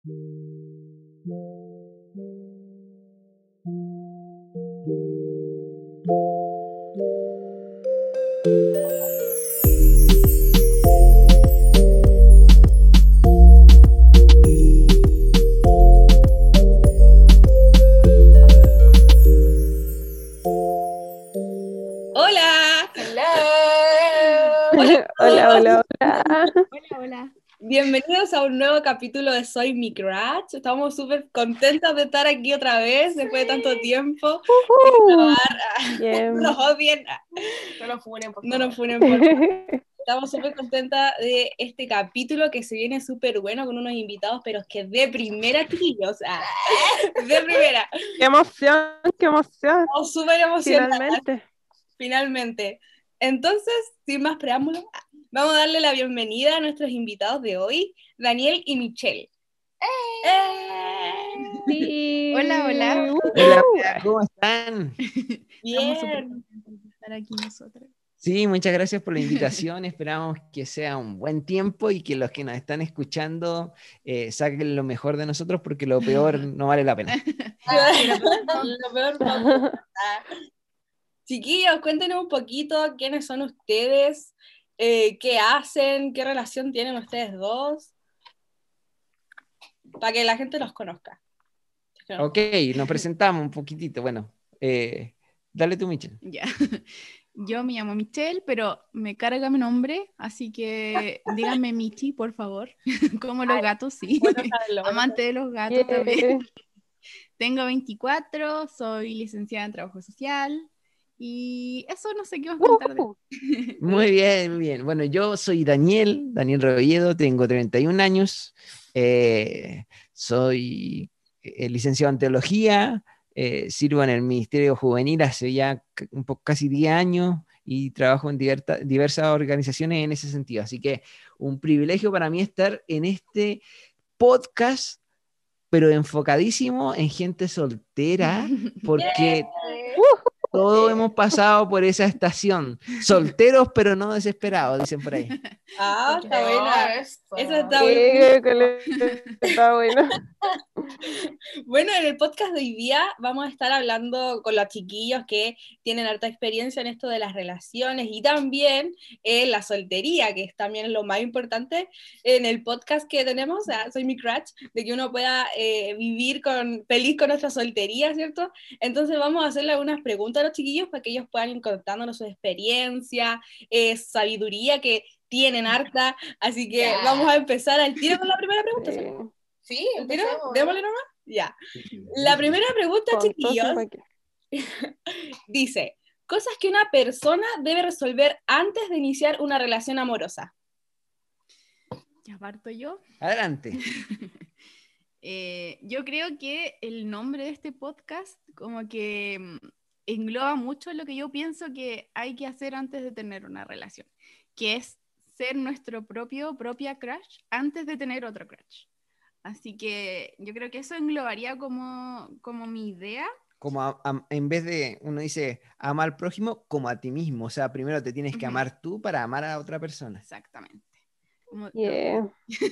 Hola. Hola. Hola. Hola. Bienvenidos a un nuevo capítulo de Soy Mi Crush. Estamos súper contentas de estar aquí otra vez después de tanto tiempo. Bien. No nos odien. No nos funen, por No favor. nos funen, por favor. Estamos súper contentas de este capítulo que se viene súper bueno con unos invitados, pero es que de primera, chiquillos. De primera. ¡Qué emoción! ¡Qué emoción! Estamos súper emocionadas. Finalmente. Entonces, sin más preámbulos, vamos a darle la bienvenida a nuestros invitados de hoy, Daniel y Michelle. Sí. Hola. Hola, ¿cómo están? Estamos súper Bien. contentos de estar aquí nosotros. Sí, muchas gracias por la invitación. Esperamos que sea un buen tiempo y que los que nos están escuchando saquen lo mejor de nosotros, porque lo peor no vale la pena. Lo peor, no. Chiquillos, cuéntenos un poquito quiénes son ustedes, qué hacen, qué relación tienen ustedes dos, para que la gente los conozca. Ok, nos presentamos un poquitito. Bueno, dale tú, Michelle. Ya. Yo me llamo Michelle, pero me carga mi nombre, así que díganme Michi, por favor. Como los gatos, sí. Bueno saberlo, bueno Amante de los gatos Yeah. también. Tengo 24, soy licenciada en Trabajo Social y eso no sé qué más contar de... Muy bien, muy bien. Bueno, yo soy Daniel Rebolledo, tengo 31 años, soy licenciado en teología, sirvo en el Ministerio Juvenil hace ya casi 10 años y trabajo en diversas organizaciones en ese sentido. Así que un privilegio para mí estar en este podcast, pero enfocadísimo en gente soltera, porque todos hemos pasado por esa estación. Solteros, pero no desesperados, dicen por ahí. Está buena. Eso está muy Está bueno. bueno. En el podcast de hoy día vamos a estar hablando con los chiquillos que tienen harta experiencia en esto de las relaciones y también en la soltería, que es también lo más importante en el podcast que tenemos, Soy Mi Crush, de que uno pueda vivir feliz con nuestra soltería, ¿cierto? Entonces vamos a hacerle algunas preguntas a los chiquillos para que ellos puedan ir contándonos su experiencia, sabiduría que tienen harta, así que vamos a empezar al tiro con la primera pregunta. Sí, ¿El tiro? Démosle nomás. Ya. La primera pregunta, Con chiquillos, todo sin dice, cosas que una persona debe resolver antes de iniciar una relación amorosa. Ya parto yo. Adelante. Yo creo que el nombre de este podcast como que engloba mucho lo que yo pienso que hay que hacer antes de tener una relación, que es ser nuestro propia crush antes de tener otro crush. Así que yo creo que eso englobaría como mi idea. Como en vez de, uno dice, ama al prójimo como a ti mismo. O sea, primero te tienes que amar tú para amar a otra persona. Exactamente. Como Yeah.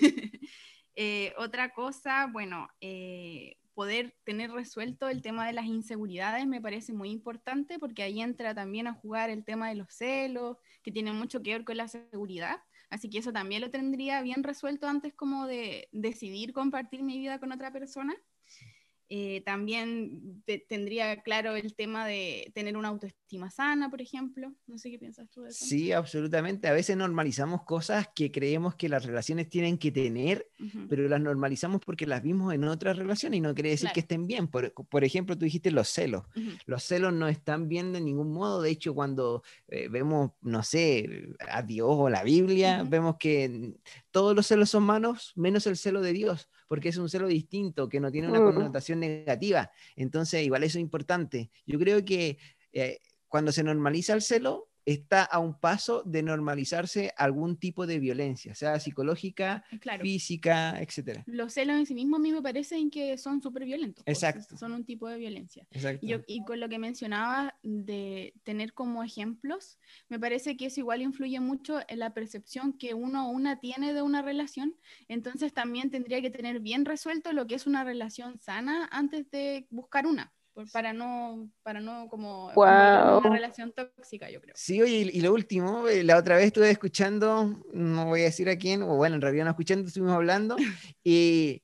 otra cosa, bueno, poder tener resuelto el tema de las inseguridades me parece muy importante porque ahí entra también a jugar el tema de los celos, que tiene mucho que ver con la seguridad. Así que eso también lo tendría bien resuelto antes como de decidir compartir mi vida con otra persona. También tendría claro el tema de tener una autoestima sana, por ejemplo. No sé qué piensas tú de eso. Sí, absolutamente. A veces normalizamos cosas que creemos que las relaciones tienen que tener, pero las normalizamos porque las vimos en otras relaciones y no quiere decir que estén bien. Por ejemplo, tú dijiste los celos. Los celos no están bien de ningún modo. De hecho, cuando vemos, no sé, a Dios o la Biblia, vemos que todos los celos son malos, menos el celo de Dios, porque es un celo distinto, que no tiene una connotación negativa. Entonces, igual eso es importante. Yo creo que cuando se normaliza el celo, está a un paso de normalizarse algún tipo de violencia, sea psicológica, Claro. física, etcétera. Los celos en sí mismos a mí me parecen que son súper violentos. Exacto. Son un tipo de violencia. Exacto. Y con lo que mencionaba de tener como ejemplos, me parece que eso igual influye mucho en la percepción que uno o una tiene de una relación. Entonces también tendría que tener bien resuelto lo que es una relación sana antes de buscar una. Para no como envolverme en una relación tóxica, yo creo. Sí, oye, y lo último, la otra vez estuve escuchando, no voy a decir a quién, o bueno, en realidad no escuchando, estuvimos hablando, y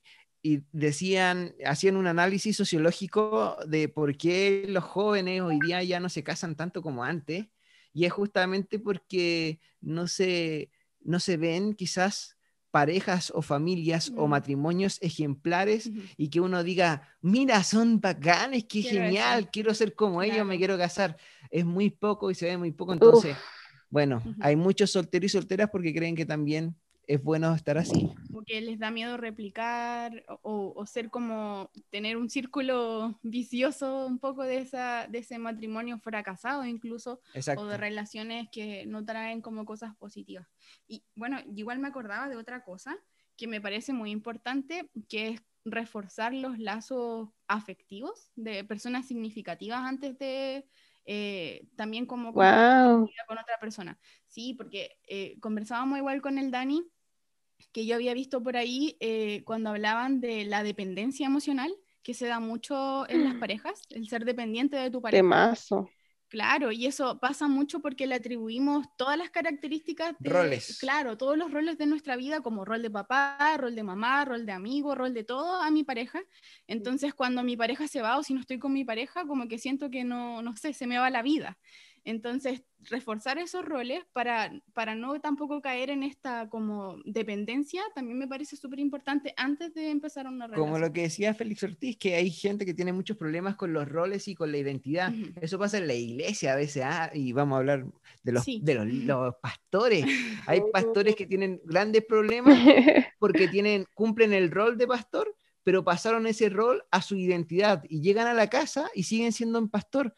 hacían un análisis sociológico de por qué los jóvenes hoy día ya no se casan tanto como antes, y es justamente porque no se ven quizás parejas o familias o matrimonios ejemplares y que uno diga, mira, son bacanes, qué genial, quiero ser como ellos, me quiero casar. Es muy poco y se ve muy poco, entonces, bueno, hay muchos solteros y solteras porque creen que también es bueno estar así. Porque les da miedo replicar o ser como, tener un círculo vicioso un poco de ese matrimonio fracasado incluso. Exacto. O de relaciones que no traen como cosas positivas. Y bueno, igual me acordaba de otra cosa que me parece muy importante, que es reforzar los lazos afectivos de personas significativas antes de también como compartir con otra persona. Sí, porque conversábamos igual con el Dani, que yo había visto por ahí cuando hablaban de la dependencia emocional, que se da mucho en las parejas, el ser dependiente de tu pareja. Temazo. Claro, y eso pasa mucho porque le atribuimos todas las características de, roles. Claro, todos los roles de nuestra vida, como rol de papá, rol de mamá, rol de amigo, rol de todo a mi pareja. Entonces, cuando mi pareja se va o si no estoy con mi pareja, como que siento que no sé, se me va la vida. Entonces, reforzar esos roles para no tampoco caer en esta como dependencia, también me parece súper importante antes de empezar una relación. Como lo que decía Félix Ortiz, que hay gente que tiene muchos problemas con los roles y con la identidad. Eso pasa en la iglesia a veces, y vamos a hablar de los pastores. Hay pastores que tienen grandes problemas porque cumplen el rol de pastor, pero pasaron ese rol a su identidad y llegan a la casa y siguen siendo un pastor.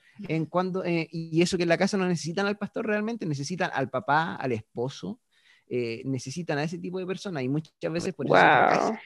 Y eso que en la casa no necesitan al pastor realmente, necesitan al papá, al esposo, necesitan a ese tipo de personas y muchas veces por eso se fracasan.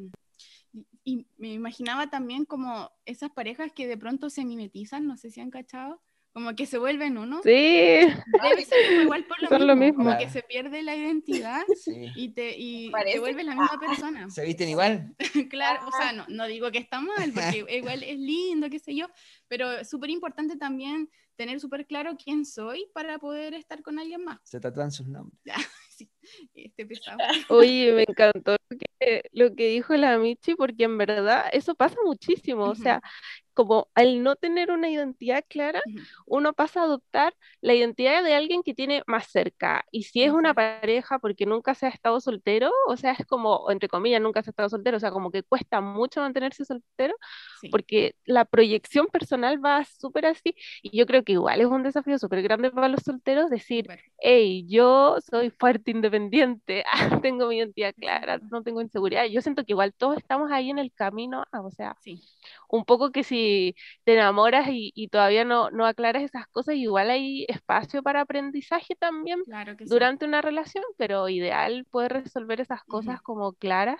Y me imaginaba también como esas parejas que de pronto se mimetizan, no sé si han cachado, como que se vuelven uno. Sí. Debe ser como igual por lo mismo, como claro. que se pierde la identidad y te vuelves la misma persona. ¿Se visten igual? Claro, o sea, no digo que está mal, porque igual es lindo, qué sé yo, pero es súper importante también tener súper claro quién soy para poder estar con alguien más. Se tatúan sus nombres. Sí, pesado. Oye, me encantó lo que dijo la Michi, porque en verdad eso pasa muchísimo, o sea, como al no tener una identidad clara, uno pasa a adoptar la identidad de alguien que tiene más cerca, y si es una pareja porque nunca se ha estado soltero, o sea, es como, entre comillas, nunca se ha estado soltero, o sea, como que cuesta mucho mantenerse soltero, porque la proyección personal va súper así, y yo creo que igual es un desafío súper grande para los solteros decir, hey, yo soy fuerte, independiente, tengo mi identidad clara, no tengo inseguridad. Yo siento que igual todos estamos ahí en el camino, o sea, un poco que si te enamoras y todavía no aclaras esas cosas, igual hay espacio para aprendizaje también durante una relación, pero ideal poder resolver esas cosas como claras,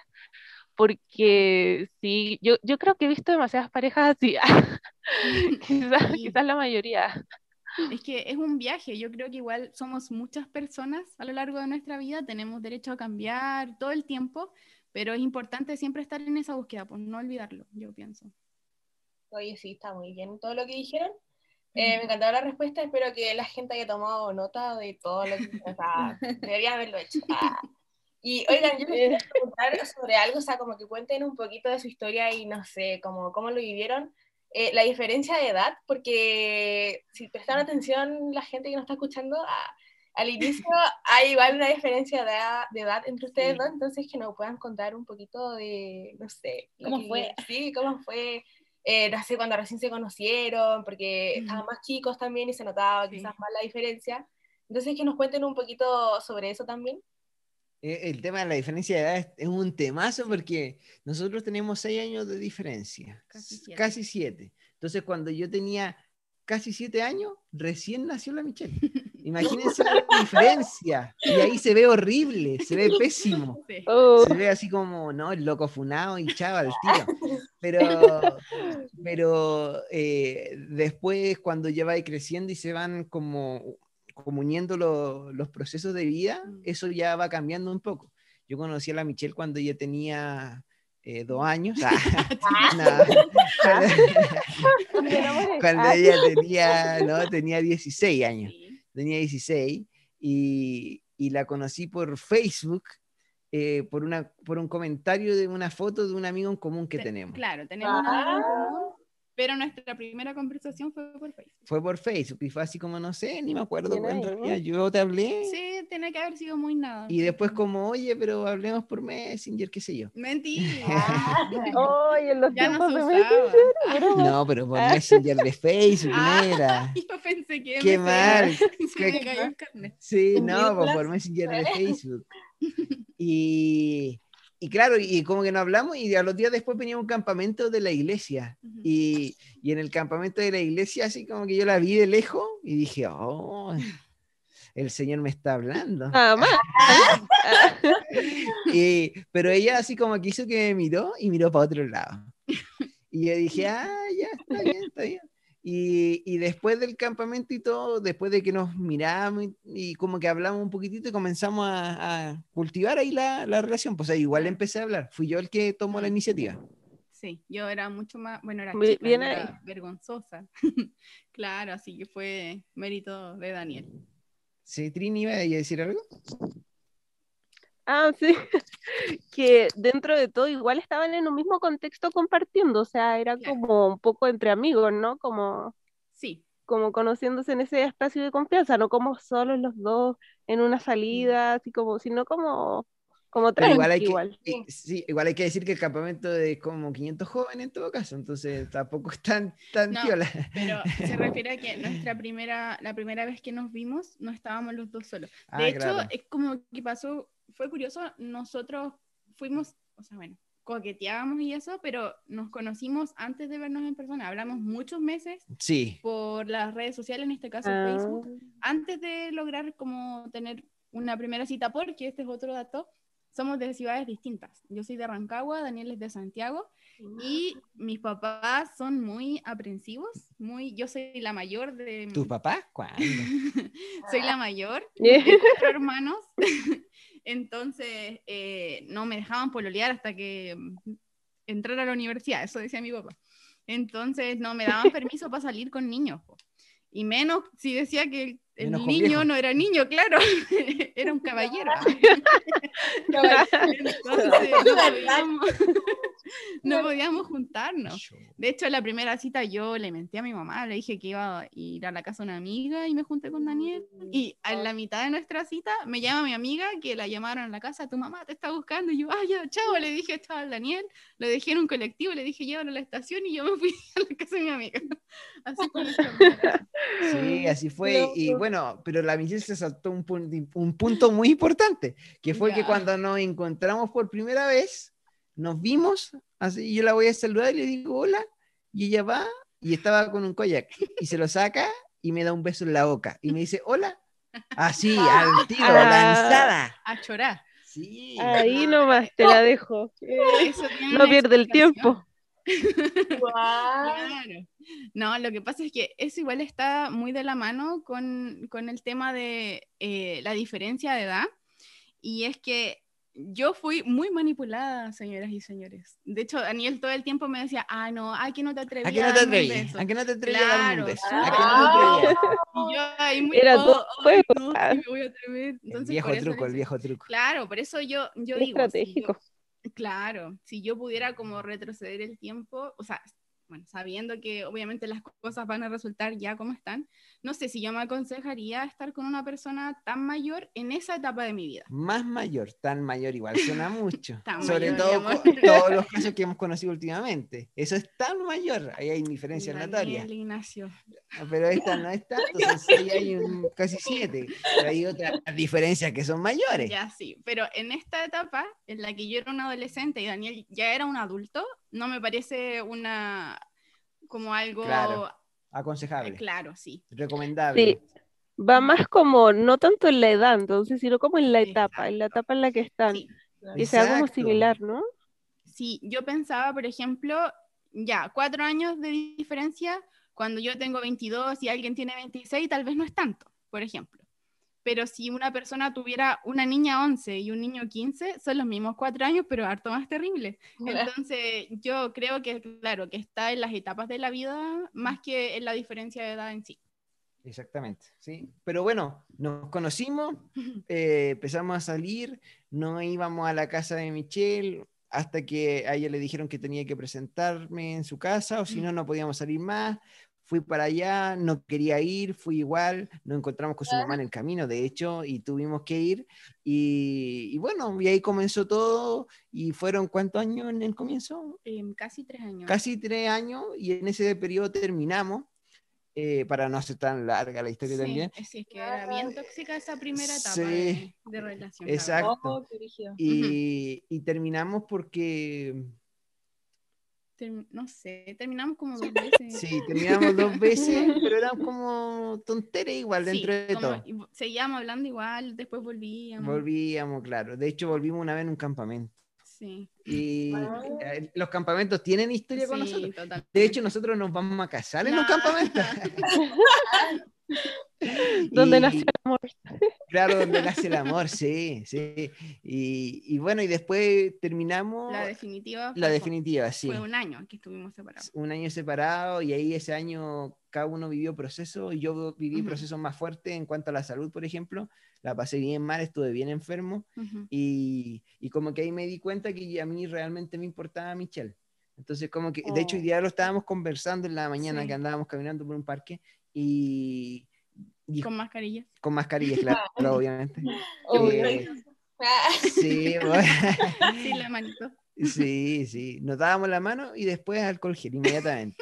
porque sí, yo creo que he visto demasiadas parejas así, quizás la mayoría. Es que es un viaje, yo creo que igual somos muchas personas a lo largo de nuestra vida, tenemos derecho a cambiar todo el tiempo, pero es importante siempre estar en esa búsqueda, pues no olvidarlo, yo pienso. Oye, sí, está muy bien todo lo que dijeron. Me encantó la respuesta, espero que la gente haya tomado nota de todo lo que debería haberlo hecho. Y oigan, yo les quiero preguntar sobre algo, o sea, como que cuenten un poquito de su historia y no sé, cómo lo vivieron. La diferencia de edad, porque si prestaron atención la gente que nos está escuchando, al inicio hay igual una diferencia de edad entre ustedes dos, entonces que nos puedan contar un poquito de, no sé, ¿Cómo fue? Sí, cómo fue, no sé, cuando recién se conocieron, porque estaban más chicos también y se notaba quizás más la diferencia. Entonces que nos cuenten un poquito sobre eso también. El tema de la diferencia de edad es un temazo porque nosotros tenemos 6 años de diferencia, casi 7. Entonces, cuando yo tenía casi 7 años, recién nació la Michelle. Imagínense la diferencia. Y ahí se ve horrible, se ve pésimo. Sí. Se ve así como, ¿no? El loco funado y chava al tiro. Pero después, cuando ya va creciendo y se van como uniendo los procesos de vida, eso ya va cambiando un poco. Yo conocí a la Michelle cuando ella tenía 2 años. Cuando ella tenía 16 años. Sí. Tenía 16 y la conocí por Facebook, por un comentario de una foto de un amigo en común que tenemos. Claro, tenemos un amigo en común, pero nuestra primera conversación fue por Facebook. Fue por Facebook y fue así como, no sé, ni me acuerdo Bien en ahí, realidad. Yo te hablé. Sí, tiene que haber sido muy nada. Y después como, oye, pero hablemos por Messenger, qué sé yo. Mentira. Oye, en los Ya no tiempos se de usaba. Messenger, No, pero por Messenger de Facebook, Ah, mira. Yo pensé que Qué MSN. mal. Se me cayó el carnet. Sí, ¿En no, pues vírgulas? por Messenger de Facebook. Y claro, y como que no hablamos, y a los días después venía un campamento de la iglesia. Ujú. Y en el campamento de la iglesia, así como que yo la vi de lejos y dije, oh, el Señor me está hablando. nada más. Pero ella así como que hizo que me miró y miró para otro lado. Y yo dije, ya, está bien, está bien. Y después del campamento y todo, después de que nos miramos y como que hablamos un poquitito y comenzamos a cultivar ahí la relación, pues ahí igual empecé a hablar. Fui yo el que tomó la iniciativa. Sí, yo era mucho más, bueno, era Bien chica, yo ahí. era vergonzosa. Claro, así que fue mérito de Daniel. ¿Sí, Trini, iba a decir algo? Ah, sí, que dentro de todo igual estaban en un mismo contexto compartiendo, o sea, era Claro. como un poco entre amigos, ¿no? Sí, Como conociéndose en ese espacio de confianza, no como solos los dos en una salida, así como, sino como Pero igual tranqui hay que, igual. sí, igual hay que decir que el campamento es como 500 jóvenes en todo caso, entonces tampoco es tan no, piola. pero se refiere a que la primera vez que nos vimos no estábamos los dos solos. Ah, De hecho, claro. es como que pasó, fue curioso, nosotros fuimos, o sea, bueno, coqueteábamos y eso, pero nos conocimos antes de vernos en persona, hablamos muchos meses Sí, por las redes sociales, en este caso Ah, Facebook, antes de lograr como tener una primera cita, porque este es otro dato, somos de ciudades distintas. Yo soy de Rancagua, Daniel es de Santiago, y mis papás son muy aprensivos, yo soy la mayor de... ¿tus papás? ¿Cuándo? Soy la mayor de 4 hermanos, entonces no me dejaban pololear hasta que entrara a la universidad, eso decía mi papá. Entonces no me daban permiso para salir con niños, po. Y menos si decía que el Menos con niño viejos. no era niño, claro, era un caballero. Entonces no podíamos juntarnos. De hecho, la primera cita yo le mentí a mi mamá, le dije que iba a ir a la casa de una amiga y me junté con Daniel. Y a la mitad de nuestra cita me llama mi amiga que la llamaron a la casa, tu mamá te está buscando. Y yo, ya, chao, le dije, estaba el Daniel, lo dejé en un colectivo, le dije, llévalo a la estación y yo me fui a la casa de mi amiga. Así fue nuestra primera cita. Sí, así fue. Y bueno, pero la Michelle se saltó un punto muy importante, que fue que Ya. cuando nos encontramos por primera vez, nos vimos, así yo la voy a saludar y le digo hola, y ella va y estaba con un kayak y se lo saca y me da un beso en la boca y me dice hola, así, al tiro, lanzada. A chorar. Sí. Ahí nomás te la dejo. Eso tiene No una pierde el explicación. tiempo. Claro. No, lo que pasa es que eso igual está muy de la mano con el tema de la diferencia de edad. Y es que yo fui muy manipulada, señoras y señores. De hecho, Daniel todo el tiempo me decía, no, que no te atrevías ¿A qué no a te darme un atrevías? beso. ¿A qué no te atrevías a darme un Claro, beso? súper ¿A qué no te atrevías? Y yo ahí muy, Era todo ay, juego. no, sí me voy a atrever. El Entonces, viejo por eso truco, le el decía- viejo truco. Claro, por eso yo digo, Estratégico. claro, si yo pudiera como retroceder el tiempo, o sea, bueno, sabiendo que obviamente las cosas van a resultar ya como están, no sé si yo me aconsejaría estar con una persona tan mayor en esa etapa de mi vida. Más mayor, tan mayor igual suena mucho. Tan Sobre mayor, todo mi amor. todos los casos que hemos conocido últimamente. Eso es tan mayor, ahí hay diferencias notorias. Daniel, Ignacio. Pero esta no es tanto, son 6 hay casi 7. Pero hay otras diferencias que son mayores. Ya sí, pero en esta etapa en la que yo era un adolescente y Daniel ya era un adulto, no me parece como algo Claro. aconsejable, Claro, sí. recomendable. Sí, va más como, no tanto en la edad, entonces, sino como en la etapa en la que están, Sí. que sea como Exacto. similar, ¿no? Sí, yo pensaba, por ejemplo, ya, 4 años de diferencia, cuando yo tengo 22 y alguien tiene 26, tal vez no es tanto, por ejemplo. Pero si una persona tuviera una niña 11 y un niño 15, son los mismos 4 años, pero harto más terrible. Entonces, yo creo que, claro, que está en las etapas de la vida más que en la diferencia de edad en sí. Exactamente, sí. Pero bueno, nos conocimos, empezamos a salir, no íbamos a la casa de Michelle hasta que a ella le dijeron que tenía que presentarme en su casa, o si no, no podíamos salir más. Fui para allá, no quería ir, fui igual, nos encontramos con su mamá en el camino, de hecho, y tuvimos que ir. Y bueno, y ahí comenzó todo, y fueron ¿cuántos años en el comienzo? Casi 3 años. Casi 3 años, y en ese periodo terminamos. Para no hacer tan larga la historia también. Sí, es que era bien tóxica esa primera etapa Sí, de relación. exacto. Oh, qué brígido. Y terminamos porque, No sé, terminamos como 2 veces. sí, terminamos 2 veces, pero eran como tonteras igual dentro Sí, de todo. seguíamos hablando igual, después volvíamos. Volvíamos, claro. De hecho, volvimos una vez en un campamento. Sí. Y los campamentos tienen historia con nosotros. Totalmente. De hecho, nosotros nos vamos a casar en un campamento. Donde nació el amor. Claro, donde nace el amor, sí, sí. Y bueno, y después terminamos. La definitiva. La definitiva, sí. Fue un año que estuvimos separados. Un año separado, y ahí ese año cada uno vivió procesos, y yo viví procesos más fuertes en cuanto a la salud, por ejemplo. La pasé bien mal, estuve bien enfermo, y como que ahí me di cuenta que a mí realmente me importaba Michelle. Entonces como que, de hecho hoy día lo estábamos conversando en la mañana, que andábamos caminando por un parque, y con mascarilla. Con mascarillas, claro, obviamente. Sí, bueno. Sí, la manito. Sí, sí. Nos dábamos la mano y después alcohol gel inmediatamente.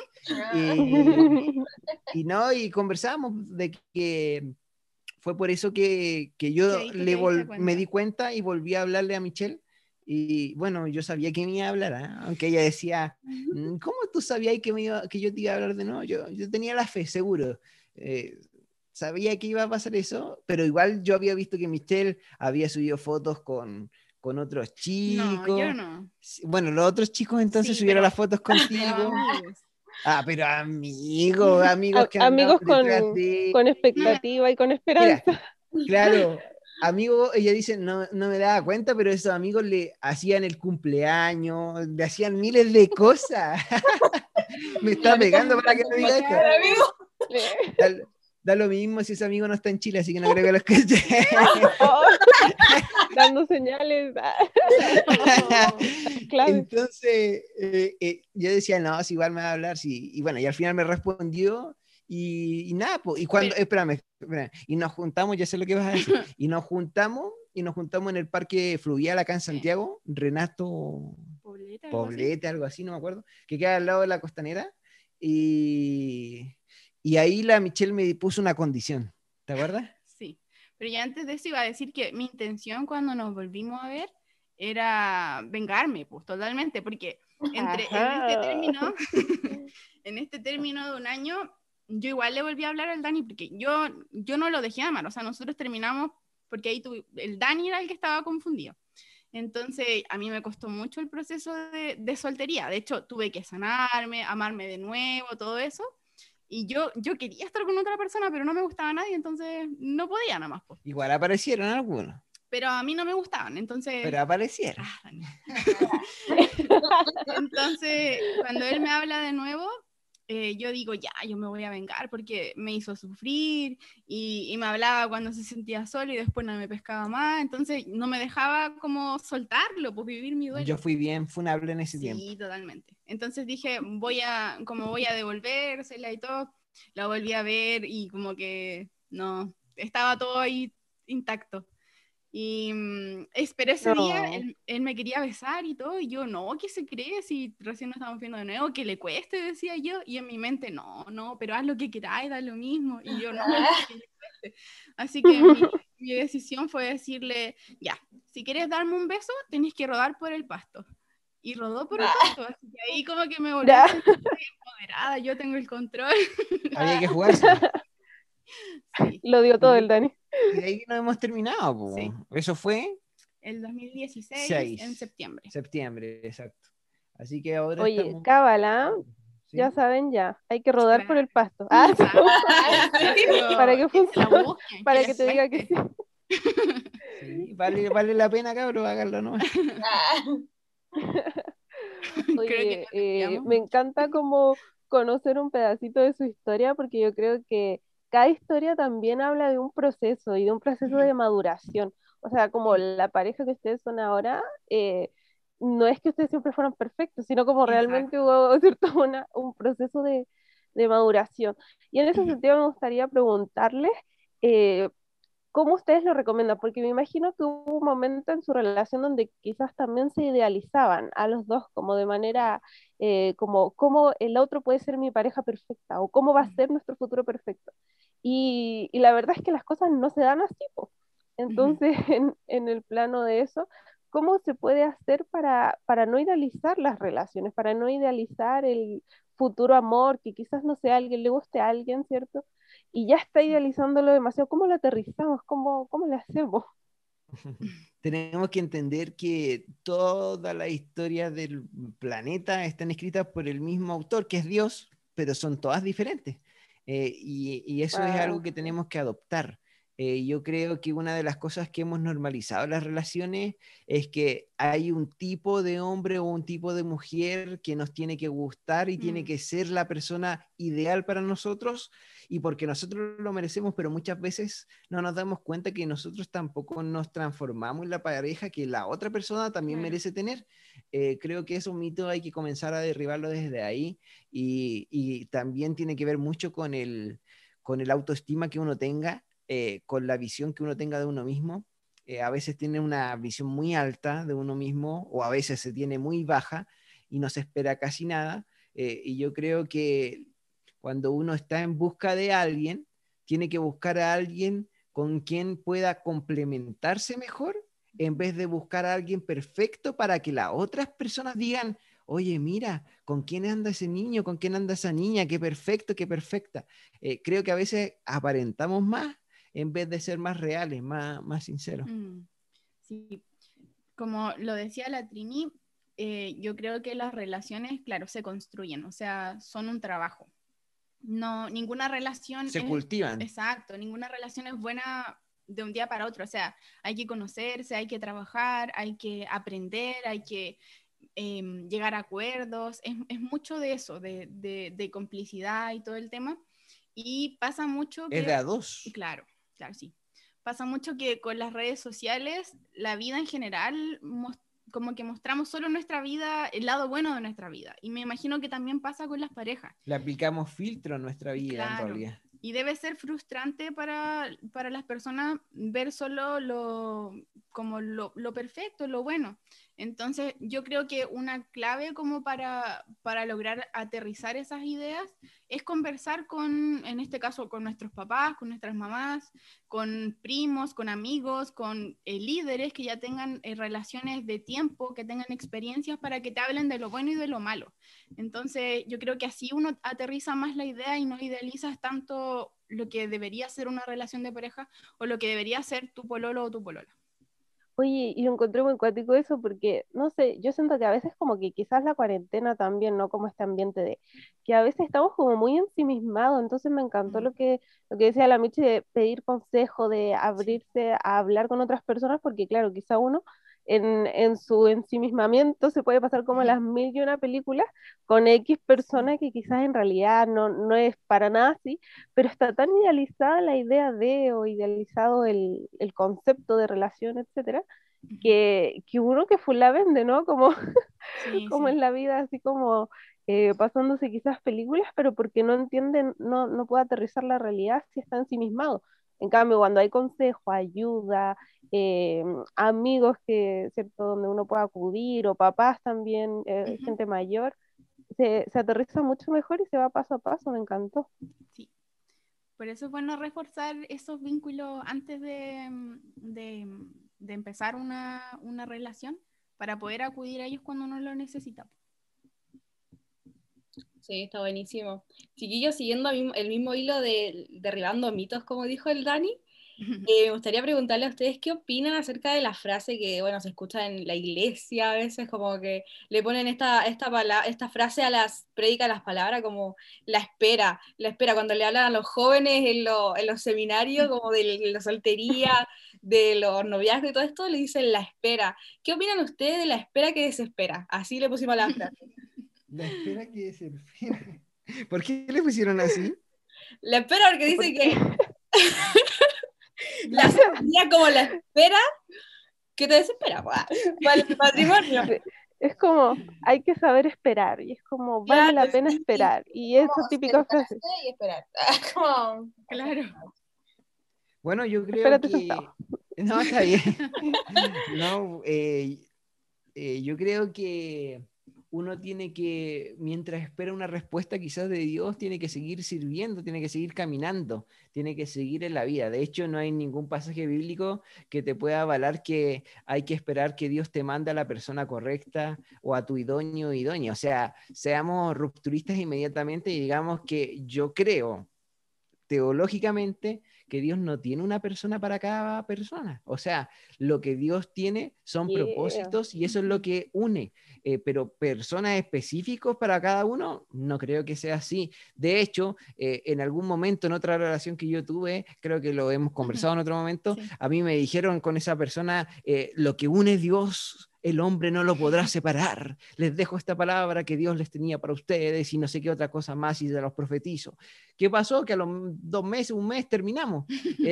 Y conversábamos de que fue por eso que yo me di cuenta y volví a hablarle a Michelle. Y bueno, yo sabía que me iba a hablar, ¿eh? Aunque ella decía, ¿cómo tú sabías que yo te iba a hablar de nuevo? Yo tenía la fe, seguro. Sabía que iba a pasar eso, pero igual yo había visto que Michelle había subido fotos con otros chicos. No, yo no. Bueno, los otros chicos entonces subieron las fotos contigo. Pero amigos que amigos de... con expectativa y con esperanza. Mira, claro, amigo, ella dice, no me daba cuenta, pero esos amigos le hacían el cumpleaños, le hacían miles de cosas. Me está pegando para que me diga esto. Da lo mismo si ese amigo no está en Chile, así que no creo que lo escuche. Dando señales. Entonces, yo decía, no, si igual me va a hablar, sí. Y bueno, y al final me respondió, y nada, pues, y cuando, espérame, y nos juntamos, ya sé lo que vas a decir, y nos juntamos en el parque fluvial acá en Santiago, Renato Poblete, algo así, no me acuerdo, que queda al lado de la costanera, y ahí la Michelle me puso una condición, ¿te acuerdas? Sí, pero ya antes de eso iba a decir que mi intención cuando nos volvimos a ver era vengarme, pues totalmente, porque en este término de un año, yo igual le volví a hablar al Dani, porque yo no lo dejé de amar, o sea, nosotros terminamos porque ahí el Dani era el que estaba confundido. Entonces, a mí me costó mucho el proceso de soltería. De hecho, tuve que sanarme, amarme de nuevo, todo eso. Y yo quería estar con otra persona, pero no me gustaba nadie, entonces no podía nada más. Pues. Igual aparecieron algunos. Pero a mí no me gustaban, entonces... Pero aparecieron. Entonces, cuando él me habla de nuevo, yo digo, ya, yo me voy a vengar porque me hizo sufrir y me hablaba cuando se sentía solo y después no me pescaba más, entonces no me dejaba como soltarlo, pues vivir mi duelo. Yo fui bien funable en ese tiempo. Sí, totalmente. Entonces dije, voy a devolvérsela y todo, la volví a ver y como que no, estaba todo ahí intacto. Y pero ese día él me quería besar y todo, y yo, no, ¿qué se cree si recién nos estamos viendo de nuevo? Que le cueste, decía yo, y en mi mente, no, pero haz lo que queráis, da lo mismo, y yo, no, que le cueste. Así que mi decisión fue decirle, ya, si quieres darme un beso, tenés que rodar por el pasto. Y rodó por el pasto, así que ahí como que me volví a sentir empoderada, yo tengo el control. Había que jugarse. Sí. Lo dio todo el Dani. Y de ahí no hemos terminado, po. Sí. Eso fue El 2016 6. en septiembre. Septiembre, exacto. Así que ahora Oye, estamos... cábala, ¿Sí? ya saben ya, hay que rodar por el Claro. pasto. Ah, sí, para que Se funcione, la busquen, para les que te diga que cuente. sí. Sí, vale la pena, cabrón, háganlo nomás. Creo que Oye, nos desviamos me mucho. encanta como conocer un pedacito de su historia porque yo creo que cada historia también habla de un proceso y de un proceso de maduración. O sea, como la pareja que ustedes son ahora, no es que ustedes siempre fueron perfectos, sino como realmente Exacto. hubo ¿cierto? Un proceso de maduración. Y en ese sentido me gustaría preguntarles, eh, ¿cómo ustedes lo recomiendan? Porque me imagino que hubo un momento en su relación donde quizás también se idealizaban a los dos, como de manera, como cómo el otro puede ser mi pareja perfecta o cómo va a ser nuestro futuro perfecto. Y la verdad es que las cosas no se dan así, po. Entonces, en el plano de eso, ¿cómo se puede hacer para no idealizar las relaciones, para no idealizar el futuro amor, que quizás no sea alguien, le guste a alguien, ¿cierto? Y ya está idealizándolo demasiado. ¿Cómo lo aterrizamos? ¿Cómo lo hacemos? Tenemos que entender que todas las historias del planeta están escritas por el mismo autor, que es Dios, pero son todas diferentes. Y eso es algo que Sí. tenemos que adoptar. Yo creo que una de las cosas que hemos normalizado en las relaciones es que hay un tipo de hombre o un tipo de mujer que nos tiene que gustar y tiene que ser la persona ideal para nosotros, y porque nosotros lo merecemos, pero muchas veces no nos damos cuenta que nosotros tampoco nos transformamos en la pareja que la otra persona también Claro. merece tener. Creo que esos mitos hay que comenzar a derribarlo desde ahí, y también tiene que ver mucho con el autoestima que uno tenga, con la visión que uno tenga de uno mismo. A veces tiene una visión muy alta de uno mismo, o a veces se tiene muy baja y no se espera casi nada. Y yo creo que cuando uno está en busca de alguien, tiene que buscar a alguien con quien pueda complementarse mejor, en vez de buscar a alguien perfecto para que las otras personas digan: oye, mira, ¿con quién anda ese niño? ¿Con quién anda esa niña? Qué perfecto, qué perfecta. Creo que a veces aparentamos más en vez de ser más reales, más sinceros. Sí, como lo decía la Trini, yo creo que las relaciones, claro, se construyen, o sea, son un trabajo. No, ninguna relación Se es, cultivan. exacto, ninguna relación es buena de un día para otro, o sea, hay que conocerse, hay que trabajar, hay que aprender, hay que llegar a acuerdos, es mucho de eso, de complicidad y todo el tema, y pasa mucho Es que, de a dos. claro, claro, sí, pasa mucho que con las redes sociales, la vida en general, como que mostramos solo nuestra vida, el lado bueno de nuestra vida, y me imagino que también pasa con las parejas. Le aplicamos filtro a nuestra vida, en Claro, realidad. y debe ser frustrante para las personas ver solo como lo perfecto, lo bueno. Entonces, yo creo que una clave como para lograr aterrizar esas ideas es conversar en este caso, con nuestros papás, con nuestras mamás, con primos, con amigos, con líderes que ya tengan relaciones de tiempo, que tengan experiencias para que te hablen de lo bueno y de lo malo. Entonces, yo creo que así uno aterriza más la idea y no idealizas tanto lo que debería ser una relación de pareja o lo que debería ser tu pololo o tu polola. Oye, y lo encontré muy cuático eso porque, no sé, yo siento que a veces como que quizás la cuarentena también, ¿no? Como este ambiente de que a veces estamos como muy ensimismados, entonces me encantó lo que decía la Michi de pedir consejo, de Sí. abrirse a hablar con otras personas, porque claro, quizá uno en su ensimismamiento se puede pasar como las mil y una películas con X persona que quizás en realidad no es para nada así, pero está tan idealizada la idea de, o idealizado el concepto de relación, etcétera, que uno que full la vende, ¿no? Como, Sí, como sí. en la vida, así como pasándose quizás películas, pero porque no entienden, no puede aterrizar la realidad si está ensimismado. En cambio, cuando hay consejo, ayuda, eh, amigos que, ¿cierto?, donde uno pueda acudir, o papás también, Ujú. gente mayor, se aterriza mucho mejor y se va paso a paso, me encantó. Sí. Por eso es bueno reforzar esos vínculos antes de empezar una relación para poder acudir a ellos cuando uno lo necesita. Sí, está buenísimo. Chiquillos, siguiendo el mismo hilo de derribando mitos, como dijo el Dani, me gustaría preguntarle a ustedes qué opinan acerca de la frase que, bueno, se escucha en la iglesia a veces, como que le ponen esta frase a las, predica las palabras como la espera, cuando le hablan a los jóvenes en los seminarios, como de la soltería, de los noviazgos y todo esto, le dicen la espera. ¿Qué opinan ustedes de la espera que desespera? Así le pusimos la frase. La espera que desespera. ¿Por qué le pusieron así? La espera porque dice Porque que la soltería como la espera que te desespera, para el matrimonio. es como, hay que saber esperar, y es como, vale Claro, la pena sí, esperar, y como esa típica sentarse frase, y esperar. Como, Claro. Bueno, yo creo espérate sentado. que... No, está bien. No, yo creo que uno tiene que, mientras espera una respuesta quizás de Dios, tiene que seguir sirviendo, tiene que seguir caminando, tiene que seguir en la vida. De hecho, no hay ningún pasaje bíblico que te pueda avalar que hay que esperar que Dios te mande a la persona correcta o a tu idóneo o idónea. O sea, seamos rupturistas inmediatamente y digamos que yo creo teológicamente que Dios no tiene una persona para cada persona. O sea, lo que Dios tiene son Yeah. propósitos y eso es lo que une. Pero personas específicos para cada uno, no creo que sea así. De hecho, en algún momento, en otra relación que yo tuve, creo que lo hemos conversado en otro momento, Sí. a mí me dijeron con esa persona, lo que une Dios, el hombre no lo podrá separar. Les dejo esta palabra que Dios les tenía para ustedes y no sé qué otra cosa más y se los profetizo. ¿Qué pasó? Que a los 2 meses, un mes terminamos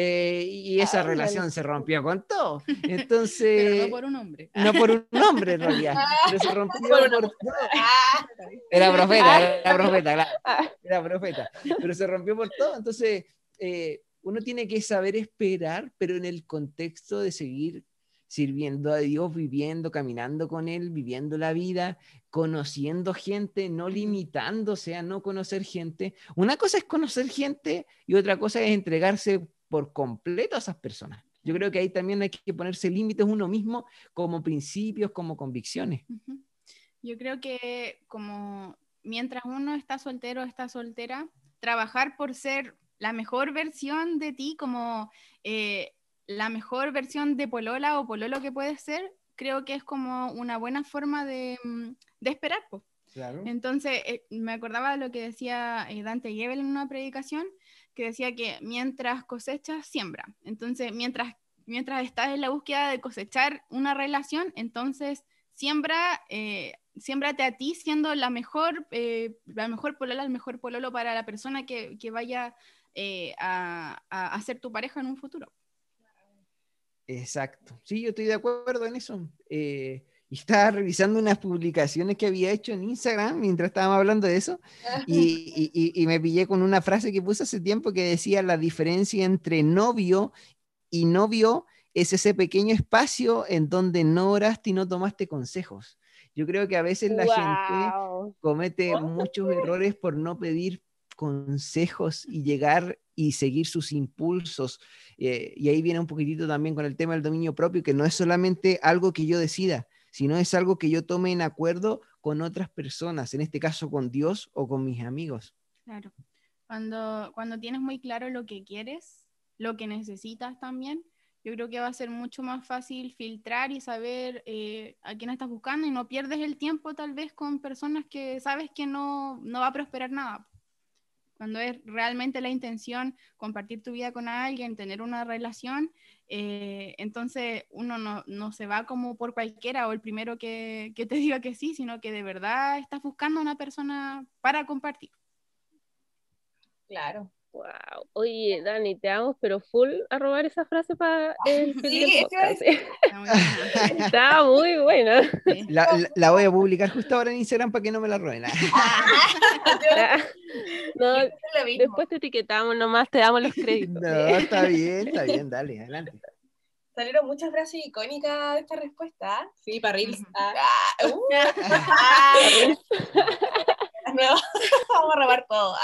y esa relación se rompió con todo. Entonces, Pero no por un hombre. no por un hombre en realidad, pero se rompió por una por mujer. todo. Ah, Era profeta, Ah, era profeta, claro, ah, era profeta, pero se rompió por todo. Entonces, uno tiene que saber esperar, pero en el contexto de seguir sirviendo a Dios, viviendo, caminando con Él, viviendo la vida, conociendo gente, no limitándose a no conocer gente. Una cosa es conocer gente y otra cosa es entregarse por completo a esas personas. Yo creo que ahí también hay que ponerse límites uno mismo como principios, como convicciones. Ujú. Yo creo que como mientras uno está soltero o está soltera, trabajar por ser la mejor versión de ti, como la mejor versión de polola o pololo que puedes ser, creo que es como una buena forma de esperar, po. Claro. Entonces, me acordaba de lo que decía Dante Gebel en una predicación, que decía que mientras cosechas, siembra. Entonces, mientras estás en la búsqueda de cosechar una relación, entonces siémbrate a ti siendo la mejor polola, el mejor pololo para la persona que vaya a ser tu pareja en un futuro. Exacto. Sí, yo estoy de acuerdo en eso. Y estaba revisando unas publicaciones que había hecho en Instagram mientras estábamos hablando de eso y me pillé con una frase que puse hace tiempo que decía la diferencia entre novio y novio es ese pequeño espacio en donde no oraste y no tomaste consejos. Yo creo que a veces la gente wow. comete muchos errores por no pedir consejos y llegar y seguir sus impulsos. Y ahí viene un poquitito también con el tema del dominio propio, que no es solamente algo que yo decida, sino es algo que yo tome en acuerdo con otras personas, en este caso con Dios o con mis amigos. Claro. Cuando tienes muy claro lo que quieres, lo que necesitas también, yo creo que va a ser mucho más fácil filtrar y saber a quién estás buscando y no pierdes el tiempo tal vez con personas que sabes que no va a prosperar nada. Cuando es realmente la intención compartir tu vida con alguien, tener una relación, entonces uno no se va como por cualquiera o el primero que te diga que sí, sino que de verdad estás buscando una persona para compartir. claro. Wow. Oye, Dani, te amo, pero full a robar esa frase para el fin Sí, del eso podcast. Está muy buena. Está muy buena. Sí. La voy a publicar justo ahora en Instagram para que no me la roben. Ah, no, Yo creo lo mismo. después te etiquetamos nomás, te damos los créditos. No, está bien, dale, adelante. Salieron muchas frases icónicas de esta respuesta. Sí, para Reels. Reels. No, vamos a robar todo.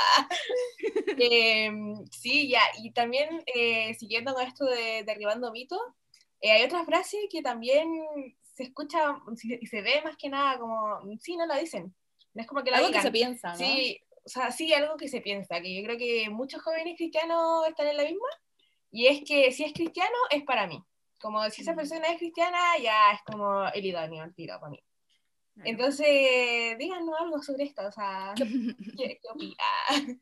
Sí, ya, y también siguiendo con esto de derribando mitos, hay otra frase que también se escucha y se ve más que nada como, sí, no la dicen. No es como que la Algo digan. que se piensa, ¿no? Sí, o sea, sí, algo que se piensa, que yo creo que muchos jóvenes cristianos están en la misma, y es que si es cristiano, es para mí. Como si esa persona es cristiana, ya es como el idóneo, el tiro para mí. Claro. Entonces, díganos algo sobre esto, o sea, ¿qué opinan?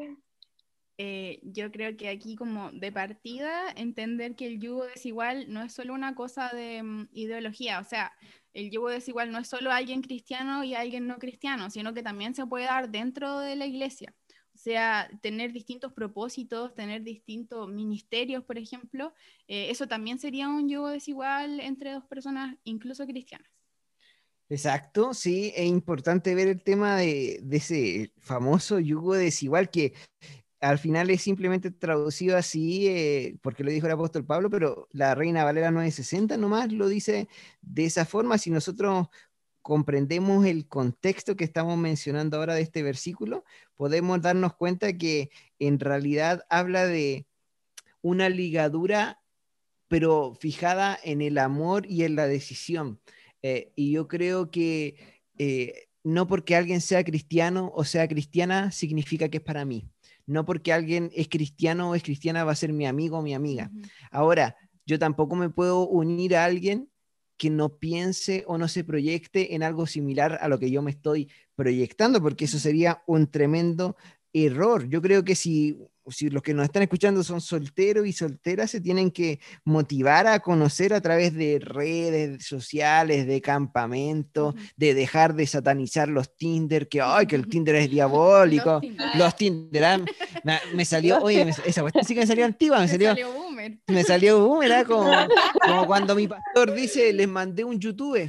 Yo creo que aquí como de partida entender que el yugo desigual no es solo una cosa de ideología, o sea, el yugo desigual no es solo alguien cristiano y alguien no cristiano, sino que también se puede dar dentro de la iglesia. O sea, tener distintos propósitos, tener distintos ministerios, por ejemplo, eso también sería un yugo desigual entre dos personas, incluso cristianas. Exacto, sí, es importante ver el tema de ese famoso yugo desigual que al final es simplemente traducido así, porque lo dijo el apóstol Pablo, pero la Reina Valera 960 nomás lo dice de esa forma. Si nosotros comprendemos el contexto que estamos mencionando ahora de este versículo, podemos darnos cuenta que en realidad habla de una ligadura, pero fijada en el amor y en la decisión. Y yo creo que no porque alguien sea cristiano o sea cristiana significa que es para mí. No porque alguien es cristiano o es cristiana va a ser mi amigo o mi amiga. Ujú. Ahora, yo tampoco me puedo unir a alguien que no piense o no se proyecte en algo similar a lo que yo me estoy proyectando, porque eso sería un tremendo error. Yo creo que si los que nos están escuchando son solteros y solteras, se tienen que motivar a conocer a través de redes sociales, de campamentos, Ujú. de dejar de satanizar los Tinder, que ay, que el Tinder es diabólico. Los Tinder. Los Tinder, me salió, oye, esa cuestión sí que me salió antigua, Te salió boomer. me salió boom, era como cuando mi pastor dice, les mandé un YouTube.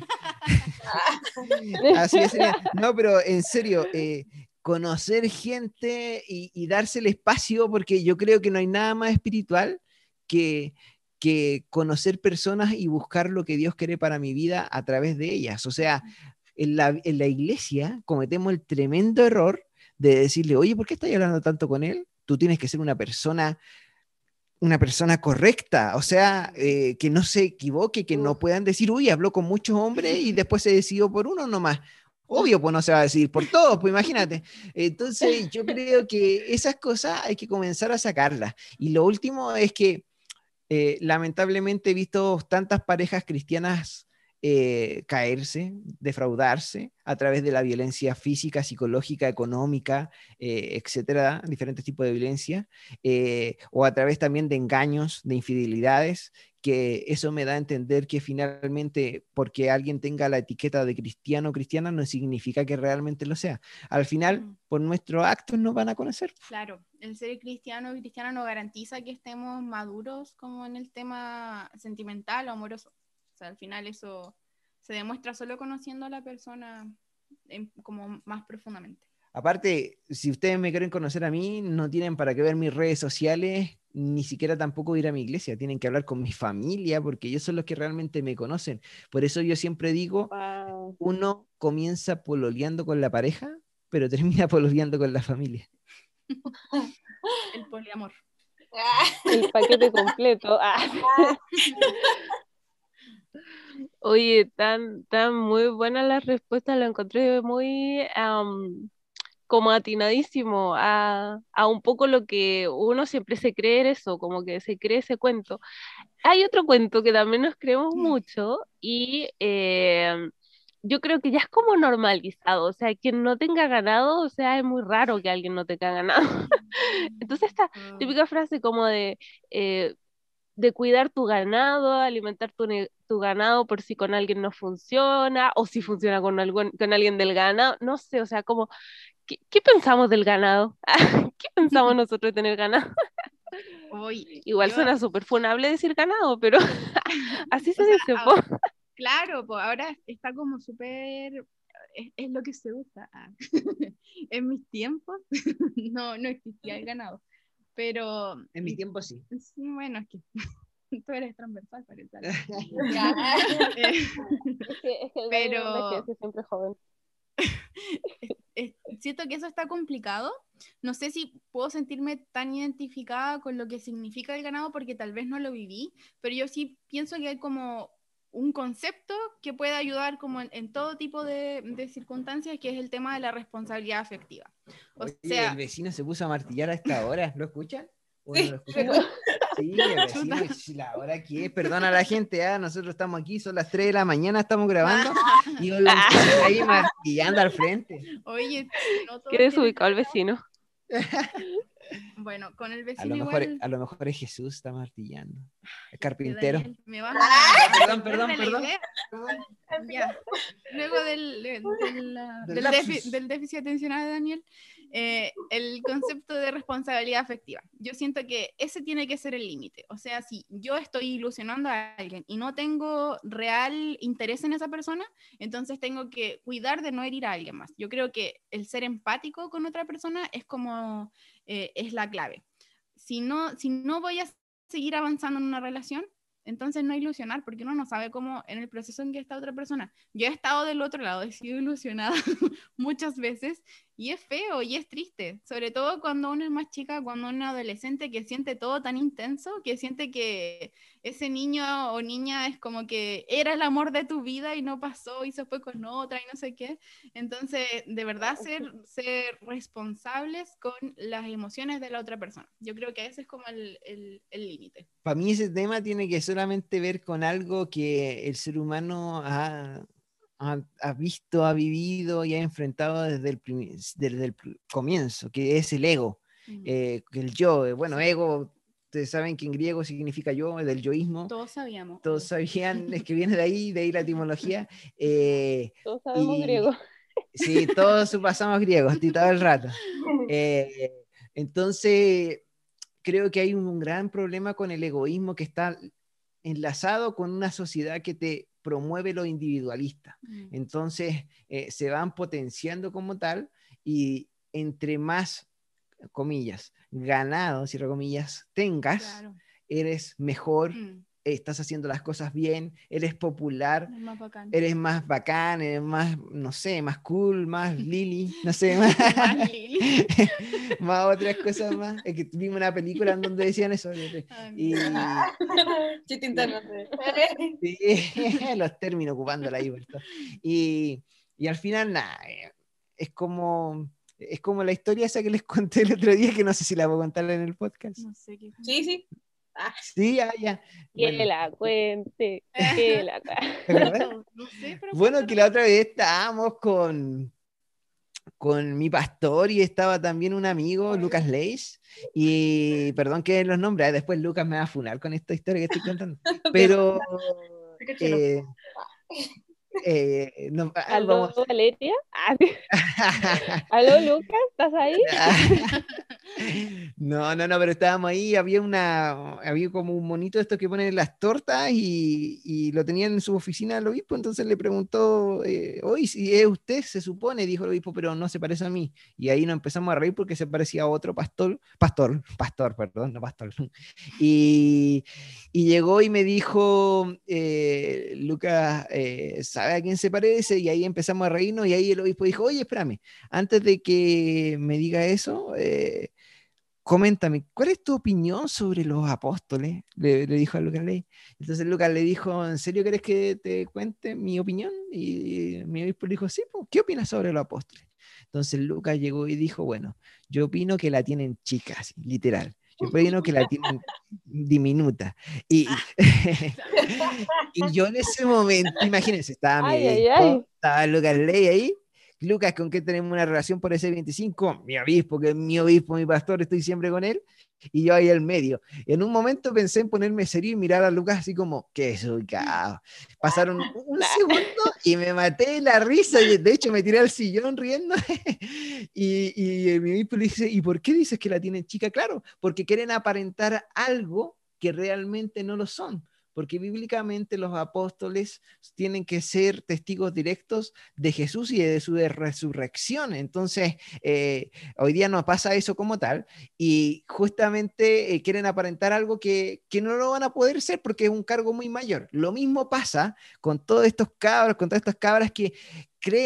Así es. No, pero en serio, conocer gente y darse el espacio, porque yo creo que no hay nada más espiritual que, que conocer personas y buscar lo que Dios quiere para mi vida a través de ellas. O sea, en la iglesia cometemos el tremendo error de decirle, oye, ¿por qué estás hablando tanto con él? Tú tienes que ser una persona correcta, o sea, que no se equivoque, que no puedan decir, uy, habló con muchos hombres y después se decidió por uno nomás. Obvio, pues no se va a decidir por todos, pues imagínate. Entonces, yo creo que esas cosas hay que comenzar a sacarlas. Y lo último es que lamentablemente he visto tantas parejas cristianas caerse, defraudarse a través de la violencia física, psicológica, económica, etcétera, diferentes tipos de violencia, o a través también de engaños, de infidelidades, que eso me da a entender que finalmente porque alguien tenga la etiqueta de cristiano o cristiana no significa que realmente lo sea. Al final, por nuestros actos nos van a conocer. Claro, el ser cristiano y cristiana no garantiza que estemos maduros como en el tema sentimental o amoroso. O sea, al final eso se demuestra solo conociendo a la persona como más profundamente. Aparte, si ustedes me quieren conocer a mí, no tienen para qué ver mis redes sociales, ni siquiera tampoco ir a mi iglesia, tienen que hablar con mi familia, porque ellos son los que realmente me conocen. Por eso yo siempre digo, Wow. uno comienza pololeando con la pareja, pero termina pololeando con la familia. El poliamor. El paquete completo. Oye, tan muy buena la respuesta, la encontré muy como atinadísimo a un poco lo que uno siempre se cree eso, como que se cree ese cuento. Hay otro cuento que también nos creemos mucho y yo creo que ya es como normalizado, o sea, quien no tenga ganado, o sea, es muy raro que alguien no tenga ganado. Entonces esta típica frase como de cuidar tu ganado, alimentar tu ganado por si con alguien no funciona, o si funciona con alguien del ganado, no sé, o sea, como, ¿qué pensamos del ganado? ¿Qué pensamos nosotros de tener ganado? Hoy, Igual yo, suena súper funable decir ganado, pero así se o sea, dice, po. claro, pues ahora está como súper, es lo que se usa. En mis tiempos no existía el ganado, pero En mis tiempos sí. bueno, es que tú eres transversal, parece. Es que el gallo Pero no envejece, siempre joven. siento que eso está complicado. No sé si puedo sentirme tan identificada con lo que significa el ganado porque tal vez no lo viví, pero yo sí pienso que hay como un concepto que puede ayudar como en todo tipo de circunstancias, que es el tema de la responsabilidad afectiva. Oye, sea, el vecino se puso a martillar a esta hora, ¿lo escuchan? ¿O no Sí, lo escuchan? Sí, el vecino, y la hora que es, perdona a la gente, nosotros estamos aquí, son las 3 de la mañana, estamos grabando, y el vecino ahí martillando al frente. Oye, no Qué todos tienen desubicado el vecino. Bueno, con el A vecino lo mejor, igual. a lo mejor es Jesús, está martillando. El Que carpintero. Daniel, me vas a Perdón, perder perdón, de la perdón. idea. Ya. Luego Del lapsus. del déficit atencional de Daniel, el concepto de responsabilidad afectiva. Yo siento que ese tiene que ser el límite. O sea, si yo estoy ilusionando a alguien y no tengo real interés en esa persona, entonces tengo que cuidar de no herir a alguien más. Yo creo que el ser empático con otra persona es como, es la clave. Si no voy a seguir avanzando en una relación, entonces no ilusionar, porque uno no sabe cómo en el proceso en que está otra persona. Yo he estado del otro lado, he sido ilusionada muchas veces, y es feo y es triste, sobre todo cuando uno es más chica, cuando uno es adolescente, que siente todo tan intenso, que siente que ese niño o niña es como que era el amor de tu vida y no pasó y se fue con otra y no sé qué. Entonces, de verdad, ser responsables con las emociones de la otra persona. Yo creo que ese es como el límite. Para mí ese tema tiene que solamente ver con algo que el ser humano ha visto, ha vivido y ha enfrentado desde el comienzo, que es el ego, que el yo. Bueno, ego, ustedes saben que en griego significa yo, del yoísmo. Todos sabíamos. Todos sabían, es que viene de ahí la etimología. Todos sabemos griego. Sí, todos pasamos griegos, todo el rato. Entonces, creo que hay un gran problema con el egoísmo que está enlazado con una sociedad que te promueve lo individualista. Entonces, se van potenciando como tal y entre más, comillas, ganado, cierro comillas, tengas, Claro. eres mejor, estás haciendo las cosas bien, eres popular, Más bacán. eres más bacán, eres más, no sé, más cool, más Lili, no sé, más, Más Lili. más otras cosas más. Es que vimos una película en donde decían eso. Y, Chiste interno. sí, los términos ocupándola ahí. Y al final, nada, es como la historia esa que les conté el otro día, que no sé si la puedo contar en el podcast. No sé qué. Sí, sí. Sí, ya. Que Bueno, la cuente, que la cuente. ¿te acordás? No sé, pero Bueno, que la otra vez estábamos con mi pastor y estaba también un amigo, Lucas Leis, y perdón que los nombres, después Lucas me va a funar con esta historia que estoy contando, pero ¿Aló, vamos. Valeria? ¿Aló, Lucas? ¿Estás ahí? No, pero estábamos ahí, había como un monito de estos que ponen las tortas y lo tenían en su oficina el obispo, entonces le preguntó, oye, si es usted, se supone, dijo el obispo, pero no se parece a mí. Y ahí nos empezamos a reír porque se parecía a otro pastor, perdón, no pastor. Y llegó y me dijo, Lucas, ¿sabe a quién se parece? Y ahí empezamos a reírnos y ahí el obispo dijo, oye, espérame, antes de que me diga eso, coméntame, ¿cuál es tu opinión sobre los apóstoles? Le dijo a Lucas Ley. Entonces Lucas le dijo, ¿en serio quieres que te cuente mi opinión? Y mi obispo le dijo, sí, pues, ¿qué opinas sobre los apóstoles? Entonces Lucas llegó y dijo, bueno, yo opino que la tienen chicas, literal. Yo opino que la tienen diminuta. Y yo en ese momento, imagínense, estaba mi obispo, estaba Lucas Ley ahí. Lucas, ¿con qué tenemos una relación por ese 25? Mi obispo, que es mi obispo, mi pastor, estoy siempre con él. Y yo ahí al medio. En un momento pensé en ponerme serio y mirar a Lucas así como, qué desubicado. Pasaron un segundo y me maté de la risa. De hecho, me tiré al sillón riendo. y mi obispo le dice, ¿y por qué dices que la tienen chica? Claro, porque quieren aparentar algo que realmente no lo son. Porque bíblicamente los apóstoles tienen que ser testigos directos de Jesús y de su resurrección. Entonces, hoy día no pasa eso como tal, y justamente quieren aparentar algo que no lo van a poder ser porque es un cargo muy mayor. Lo mismo pasa con todos estos cabros, con todas estas cabras que creen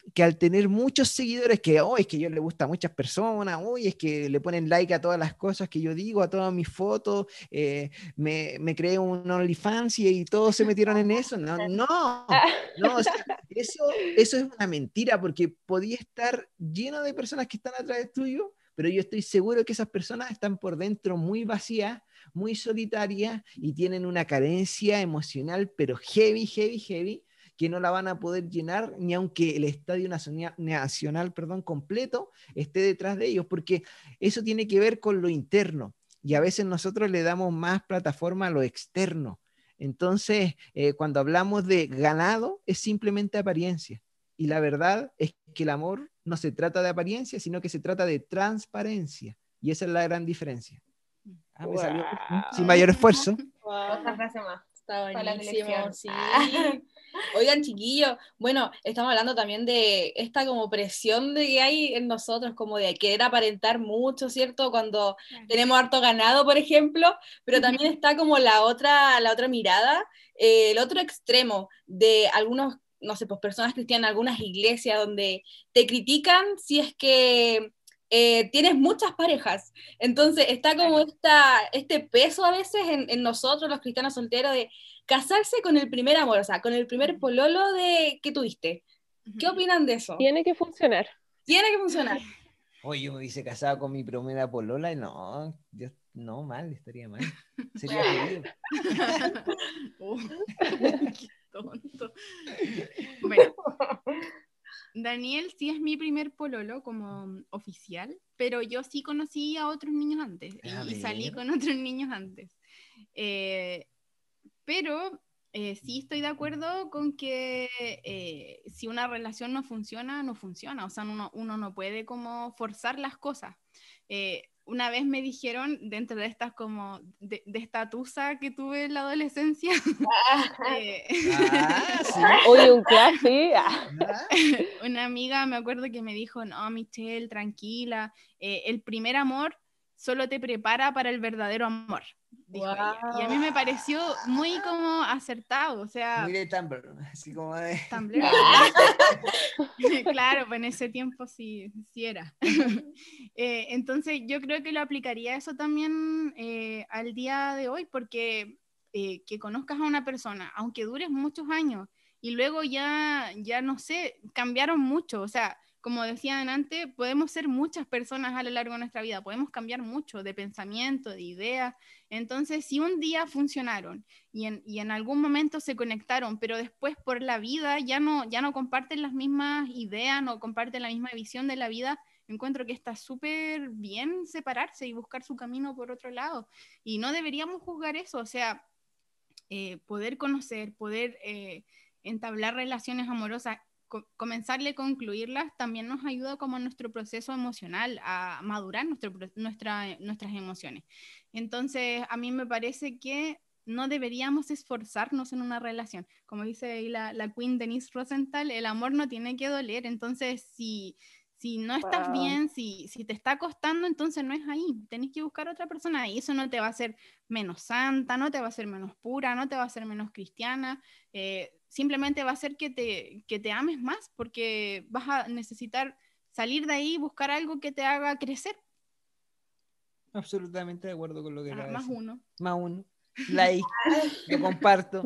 que al tener muchos seguidores, que hoy es que yo le gusta a muchas personas, hoy es que le ponen like a todas las cosas que yo digo, a todas mis fotos, me creé un OnlyFans y todos se metieron en eso. No, no, o sea, eso es una mentira, porque podía estar lleno de personas que están atrás tuyo, pero yo estoy seguro que esas personas están por dentro muy vacías, muy solitarias y tienen una carencia emocional, pero heavy, heavy, heavy, que no la van a poder llenar ni aunque el Estadio Nacional, completo esté detrás de ellos, porque eso tiene que ver con lo interno y a veces nosotros le damos más plataforma a lo externo. Entonces, cuando hablamos de ganado, es simplemente apariencia. Y la verdad es que el amor no se trata de apariencia, sino que se trata de transparencia. Y esa es la gran diferencia. Me salió sin mayor esfuerzo. Otra frase más. Está Para la buenísimo, selección. sí. Oigan, chiquillos, bueno, estamos hablando también de esta como presión de que hay en nosotros, como de querer aparentar mucho, ¿cierto? Cuando tenemos harto ganado, por ejemplo, pero también está como la otra mirada, el otro extremo de algunos, no sé, pues personas cristianas, algunas iglesias donde te critican si es que tienes muchas parejas. Entonces está como este peso a veces en nosotros, los cristianos solteros, de casarse con el primer amor, o sea, con el primer pololo que tuviste. ¿Qué opinan de eso? Tiene que funcionar. Tiene que funcionar. Oye, yo me hubiese casado con mi primera polola y no, no, mal, estaría mal. Sería judío. Qué tonto. Bueno, Daniel sí es mi primer pololo como oficial, pero yo sí conocí a otros niños antes y salí con otros niños antes. Pero sí estoy de acuerdo con que si una relación no funciona, no funciona. O sea, uno no puede como forzar las cosas. Una vez me dijeron, dentro de estas como, de esta tusa que tuve en la adolescencia. Sí. Oye, un clase. Una amiga me acuerdo que me dijo, no, Michelle, tranquila, el primer amor solo te prepara para el verdadero amor, dijo ella. Y a mí me pareció muy como acertado, o sea... Muy de Tumblr, así como de... Tumblr. Claro, pues en ese tiempo sí era. Entonces yo creo que lo aplicaría eso también al día de hoy, porque que conozcas a una persona, aunque dures muchos años, y luego ya no sé, cambiaron mucho, o sea, como decían antes, podemos ser muchas personas a lo largo de nuestra vida, podemos cambiar mucho de pensamiento, de ideas. Entonces, si un día funcionaron y en algún momento se conectaron, pero después por la vida ya no comparten las mismas ideas, no comparten la misma visión de la vida, encuentro que está súper bien separarse y buscar su camino por otro lado. Y no deberíamos juzgar eso, o sea, poder conocer, poder entablar relaciones amorosas, comenzarle a concluirlas, también nos ayuda como en nuestro proceso emocional, a madurar nuestras emociones. Entonces, a mí me parece que no deberíamos esforzarnos en una relación. Como dice ahí la Queen Denise Rosenthal, el amor no tiene que doler. Entonces, si no estás bien, si te está costando, entonces no es ahí. Tenés que buscar otra persona y eso no te va a hacer menos santa, no te va a hacer menos pura, no te va a hacer menos cristiana. Simplemente va a hacer que te ames más, porque vas a necesitar salir de ahí y buscar algo que te haga crecer. Absolutamente de acuerdo con lo que más uno. Más uno. Like, lo comparto.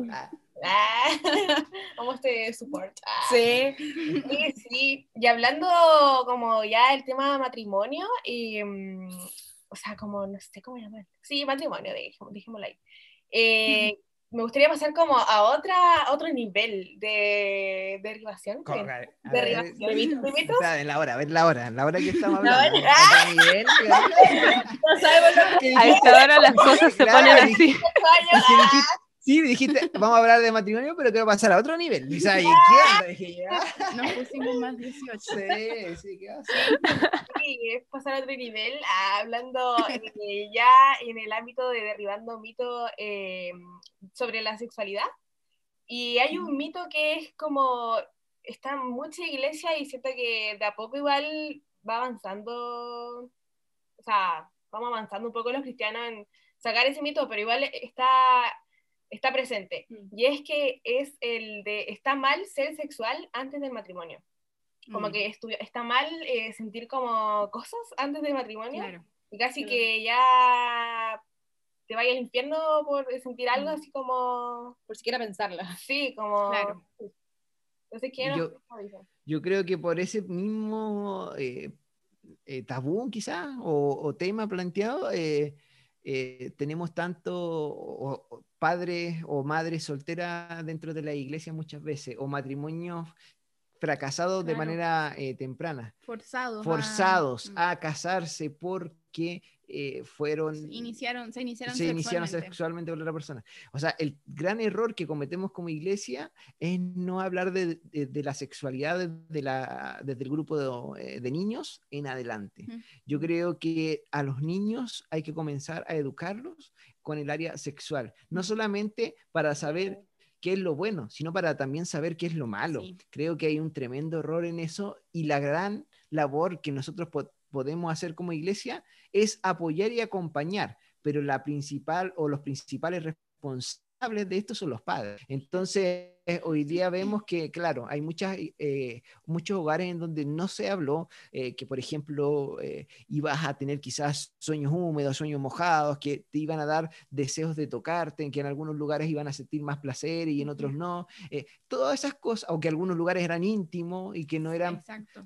Vamos de support. Sí. Sí. Y hablando como ya del tema de matrimonio, o sea, como, no sé cómo llamar. Sí, matrimonio, dijémoslo ahí. Me gustaría pasar como a otro nivel de derivación. De mitos. ¿De la hora que estamos hablando. A nivel. No sabemos lo que A esta hora las cosas se ponen así. Sí, dijiste, vamos a hablar de matrimonio, pero quiero pasar a otro nivel. Y sabes, ¿qué onda? Dije, ya. Nos pusimos más 18. Sí, ¿qué pasa? Sí, es pasar a otro nivel, hablando ya en el ámbito de derribando mitos sobre la sexualidad. Y hay un mito que es como, está en mucha iglesia y siento que de a poco igual va avanzando, o sea, vamos avanzando un poco los cristianos en sacar ese mito, pero igual está presente. Y es que es el de, está mal ser sexual antes del matrimonio. como que está mal sentir como cosas antes del matrimonio, Claro. y casi que ya te vaya al infierno por sentir algo así como... Por siquiera pensarla. Sí, como... Claro. Entonces, ¿qué Yo creo que por ese mismo tabú quizás o tema planteado, tenemos tanto padres o madres solteras dentro de la iglesia muchas veces, o matrimonios fracasados de Claro. manera temprana, Forzados a casarse porque fueron... se iniciaron se iniciaron sexualmente. sexualmente con otra persona. O sea, el gran error que cometemos como iglesia es no hablar de la sexualidad desde el grupo de niños en adelante. Yo creo que a los niños hay que comenzar a educarlos con el área sexual, no solamente para saber qué es lo bueno, sino para también saber qué es lo malo. Sí. Creo que hay un tremendo error en eso, y la gran labor que nosotros podemos hacer como iglesia es apoyar y acompañar, pero la principal o los principales responsables de esto son los padres. Entonces, hoy día vemos que, claro, hay muchos hogares en donde no se habló que, por ejemplo, ibas a tener quizás sueños húmedos, sueños mojados, que te iban a dar deseos de tocarte, en que en algunos lugares iban a sentir más placer y en otros no. Todas esas cosas, o que algunos lugares eran íntimos y que no eran, Exacto.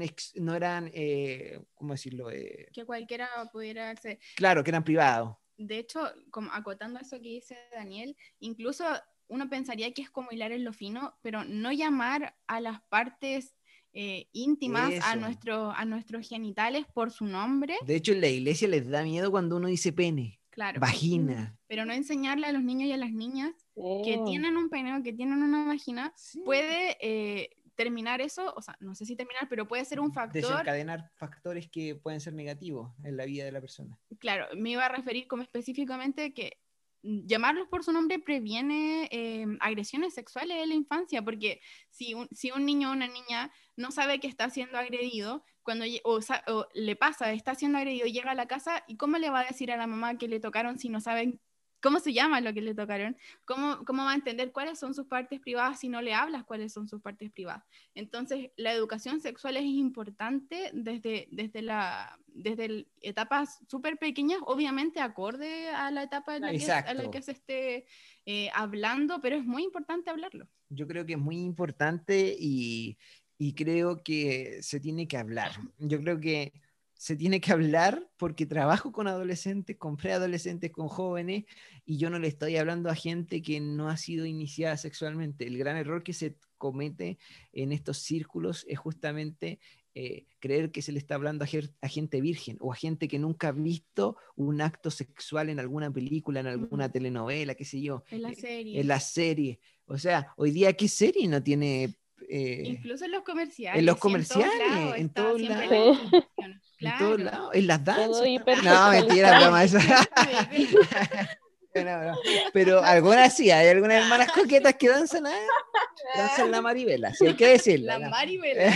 ¿cómo decirlo? Que cualquiera pudiera acceder. Claro, que eran privados. De hecho, como acotando eso que dice Daniel, incluso uno pensaría que es como hilar en lo fino, pero no llamar a las partes íntimas, a nuestros genitales por su nombre. De hecho, en la iglesia les da miedo cuando uno dice pene, claro, vagina. Pero no enseñarle a los niños y a las niñas que tienen un pene o que tienen una vagina, puede terminar eso, o sea, no sé si terminar, pero puede ser un factor. Desencadenar factores que pueden ser negativos en la vida de la persona. Claro, me iba a referir como específicamente que llamarlos por su nombre previene agresiones sexuales en la infancia, porque si un niño o una niña no sabe que está siendo agredido, o le pasa, está siendo agredido, llega a la casa, ¿y cómo le va a decir a la mamá que le tocaron si no saben cómo se llama lo que le tocaron? ¿Cómo va a entender cuáles son sus partes privadas si no le hablas cuáles son sus partes privadas? Entonces, la educación sexual es importante desde etapas súper pequeñas, obviamente acorde a la etapa en la que se esté hablando, pero es muy importante hablarlo. Yo creo que es muy importante y creo que se tiene que hablar. Yo creo que se tiene que hablar porque trabajo con adolescentes, con preadolescentes, con jóvenes, y yo no le estoy hablando a gente que no ha sido iniciada sexualmente. El gran error que se comete en estos círculos es justamente creer que se le está hablando a gente virgen o a gente que nunca ha visto un acto sexual en alguna película, en alguna telenovela, qué sé yo. En la serie. En la serie. O sea, hoy día, ¿qué serie no tiene? Incluso en los comerciales. En los comerciales, en todos lados. Claro. En todos lados, en las danzas. No, mentira, broma eso. No. Pero algunas sí, hay algunas hermanas coquetas que danzan la maribela, si hay que decirlo. La maribela.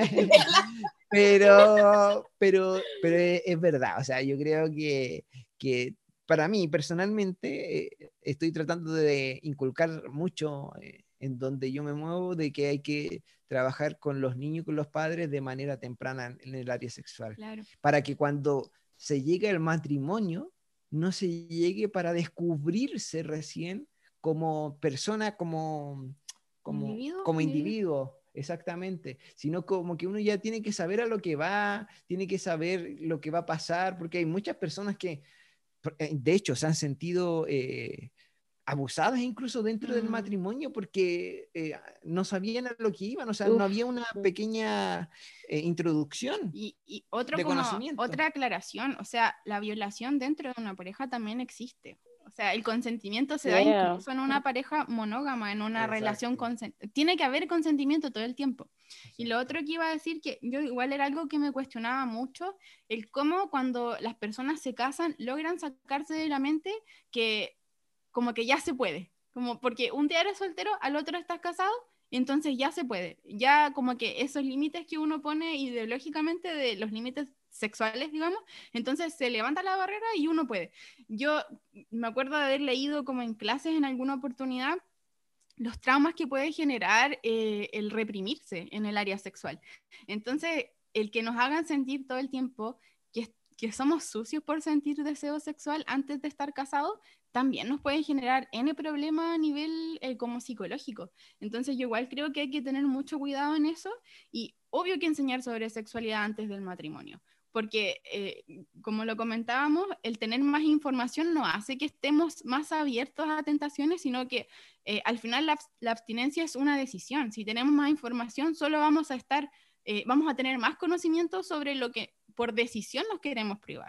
pero es verdad, o sea, yo creo que para mí personalmente estoy tratando de inculcar mucho en donde yo me muevo, de que hay que trabajar con los niños y con los padres de manera temprana en el área sexual. Claro. Para que cuando se llegue al matrimonio, no se llegue para descubrirse recién como persona, como individuo, exactamente, sino como que uno ya tiene que saber a lo que va, tiene que saber lo que va a pasar, porque hay muchas personas que, de hecho, se han sentido abusadas incluso dentro del matrimonio porque no sabían a lo que iban, o sea, no había una pequeña introducción y de conocimiento. Otra aclaración, o sea, la violación dentro de una pareja también existe. O sea, el consentimiento se da incluso en una pareja monógama, en una relación tiene que haber consentimiento todo el tiempo. Exacto. Y lo otro que iba a decir, que yo igual era algo que me cuestionaba mucho, el cómo cuando las personas se casan logran sacarse de la mente que como que ya se puede, como porque un día eres soltero, al otro estás casado, entonces ya se puede, ya como que esos límites que uno pone ideológicamente de los límites sexuales, digamos, entonces se levanta la barrera y uno puede. Yo me acuerdo de haber leído como en clases en alguna oportunidad los traumas que puede generar el reprimirse en el área sexual. Entonces, el que nos hagan sentir todo el tiempo que somos sucios por sentir deseo sexual antes de estar casados, también nos puede generar N problema a nivel como psicológico. Entonces, yo igual creo que hay que tener mucho cuidado en eso y obvio que enseñar sobre sexualidad antes del matrimonio. Porque, como lo comentábamos, el tener más información no hace que estemos más abiertos a tentaciones, sino que al final la abstinencia es una decisión. Si tenemos más información, solo vamos a tener más conocimiento sobre lo que por decisión nos queremos privar.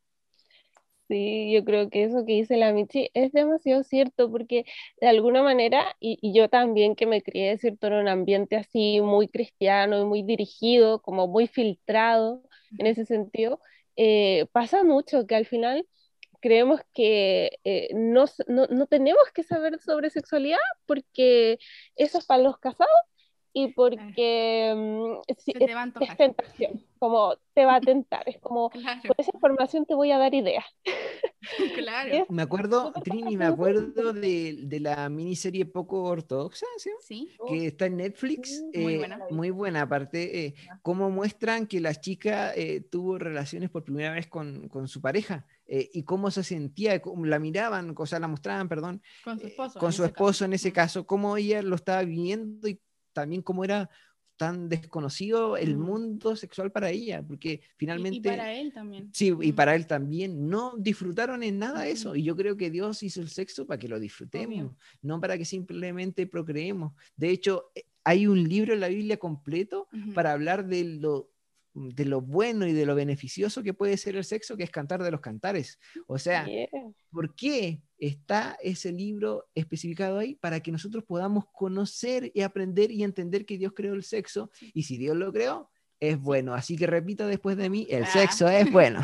Sí, yo creo que eso que dice la Michi es demasiado cierto, porque de alguna manera, y yo también que me crié, ¿cierto?, en un ambiente así muy cristiano y muy dirigido, como muy filtrado en ese sentido, pasa mucho que al final creemos que no tenemos que saber sobre sexualidad porque eso es para los casados y porque Se te va a antojar. es tentación, como te va a tentar, es como Claro. con esa información te voy a dar ideas. Claro. Me acuerdo, súper Trini, me fácil. acuerdo de la miniserie Poco Ortodoxa, ¿sí? Sí, Que está en Netflix, muy buena. muy buena, aparte, cómo muestran que la chica tuvo relaciones por primera vez con su pareja, y cómo se sentía, cómo la miraban, o sea, la mostraban, perdón, Con su esposo. con en su ese esposo caso. en ese caso, cómo ella lo estaba viviendo y también cómo era tan desconocido el mundo sexual para ella, porque finalmente... Y para él también. Sí, y para él también, no disfrutaron en nada eso, Ujú. y yo creo que Dios hizo el sexo para que lo disfrutemos, Obvio. no para que simplemente procreemos. De hecho, hay un libro en la Biblia completo Ujú. para hablar de lo bueno y de lo beneficioso que puede ser el sexo, que es Cantar de los Cantares. O sea, Yeah. ¿por qué está ese libro especificado ahí? Para que nosotros podamos conocer y aprender y entender que Dios creó el sexo, y si Dios lo creó, es bueno. Así que repita después de mí, el sexo es bueno.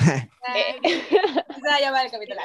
Se va a llamar el capítulo.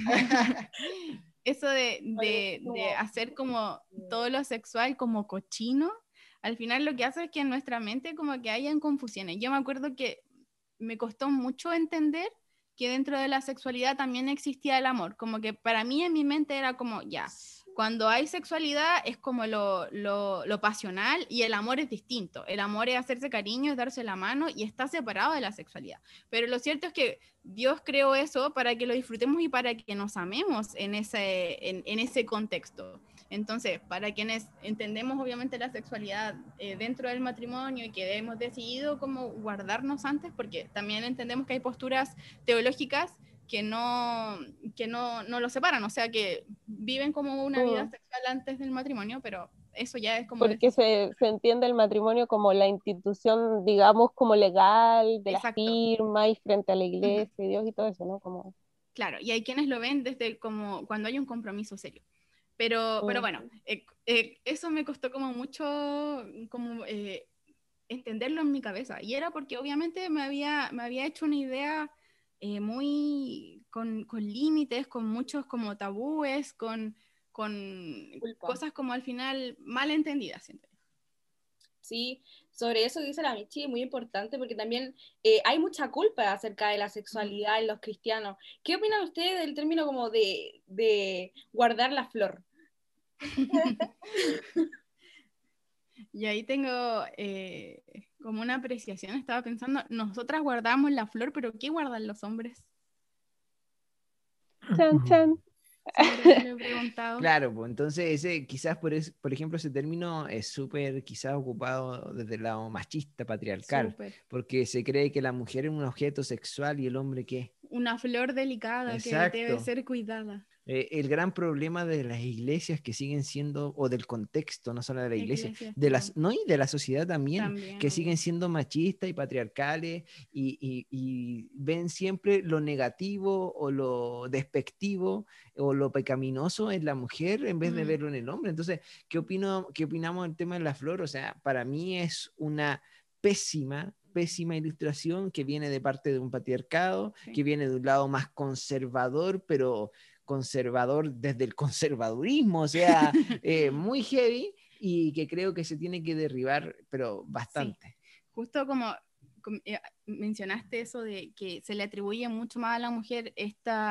Eso de hacer como todo lo sexual como cochino, al final lo que hace es que en nuestra mente como que hayan confusiones. Yo me acuerdo que me costó mucho entender que dentro de la sexualidad también existía el amor, como que para mí en mi mente era como, ya, cuando hay sexualidad es como lo pasional y el amor es distinto, el amor es hacerse cariño, es darse la mano y está separado de la sexualidad, pero lo cierto es que Dios creó eso para que lo disfrutemos y para que nos amemos en ese contexto. Entonces, para quienes entendemos obviamente la sexualidad dentro del matrimonio y que hemos decidido como guardarnos antes, porque también entendemos que hay posturas teológicas que no lo separan, o sea, que viven como una vida sexual antes del matrimonio, pero eso ya es como... Porque se entiende el matrimonio como la institución, digamos, como legal, de la Exacto. firma y frente a la iglesia y Dios y todo eso, ¿no? Como... Claro, y hay quienes lo ven desde como cuando hay un compromiso serio. Pero bueno, eso me costó como mucho como, entenderlo en mi cabeza. Y era porque obviamente me había hecho una idea muy con límites, con muchos como tabúes, con cosas como al final mal entendidas. Siempre. Sí, sobre eso que dice la Michi, muy importante porque también hay mucha culpa acerca de la sexualidad en los cristianos. ¿Qué opinan ustedes del término como de guardar la flor? Y ahí tengo como una apreciación, estaba pensando, nosotras guardamos la flor, pero ¿qué guardan los hombres? Chan, chan. Siempre me lo he preguntado. Claro, pues entonces quizás por ejemplo ese término es súper quizás ocupado desde el lado machista, patriarcal, Súper. porque se cree que la mujer es un objeto sexual y el hombre ¿qué? Una flor delicada Exacto. que debe ser cuidada. El gran problema de las iglesias que siguen siendo, o del contexto, no solo de la iglesia, no, y de la sociedad también, que siguen siendo machistas y patriarcales y ven siempre lo negativo o lo despectivo o lo pecaminoso en la mujer en vez de verlo en el hombre. Entonces, ¿qué opinamos del tema de la flor? O sea, para mí es una pésima ilustración que viene de parte de un patriarcado, que viene de un lado más conservador, pero conservador desde el conservadurismo, o sea, muy heavy, y que creo que se tiene que derribar, pero bastante. Sí. Justo como mencionaste eso de que se le atribuye mucho más a la mujer esta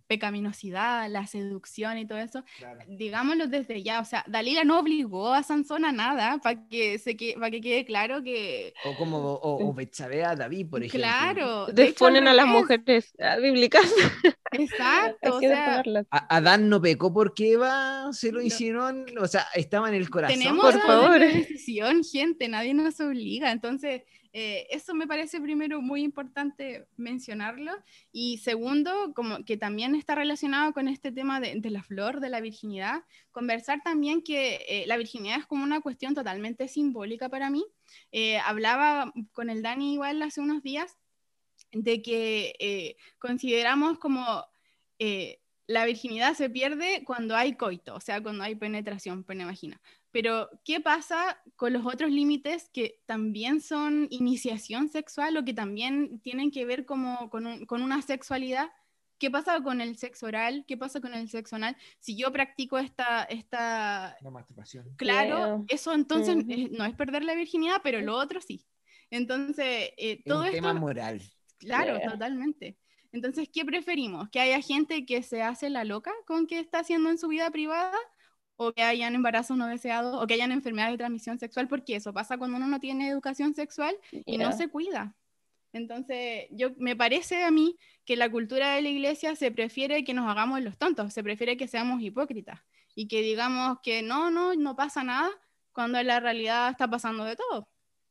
pecaminosidad, la seducción y todo eso, Claro. digámoslo desde ya, o sea, Dalila no obligó a Sansón a nada, para que quede claro que, O como o Betsabé a David, por ejemplo. claro, de hecho al Desponen a las revés, mujeres bíblicas. exacto, Hay o que sea, deponerlas. Adán no pecó porque Eva se lo No. insinuó, o sea, estaba en el corazón. tenemos Por poder favor. de decisión, gente, nadie nos obliga, entonces eso me parece primero muy importante mencionarlo, y segundo, como que también está relacionado con este tema de la flor, de la virginidad, conversar también que la virginidad es como una cuestión totalmente simbólica para mí. Hablaba con el Dani igual hace unos días de que consideramos como la virginidad se pierde cuando hay coito, o sea, cuando hay penetración, pene vagina. Pero, ¿qué pasa con los otros límites que también son iniciación sexual o que también tienen que ver como con una sexualidad? ¿Qué pasa con el sexo oral? ¿Qué pasa con el sexo anal? Si yo practico esta La masturbación. claro, Yeah. eso entonces Ujú. no es perder la virginidad, pero lo otro sí. Entonces, Es todo un esto, tema moral. claro, Yeah. totalmente. Entonces, ¿qué preferimos? ¿Que haya gente que se hace la loca con qué está haciendo en su vida privada? ¿O que hayan embarazos no deseados? ¿O que hayan enfermedades de transmisión sexual? Porque eso pasa cuando uno no tiene educación sexual y no Yeah. se cuida. Entonces, me parece a mí que la cultura de la iglesia se prefiere que nos hagamos los tontos, se prefiere que seamos hipócritas y que digamos que no pasa nada, cuando en la realidad está pasando de todo.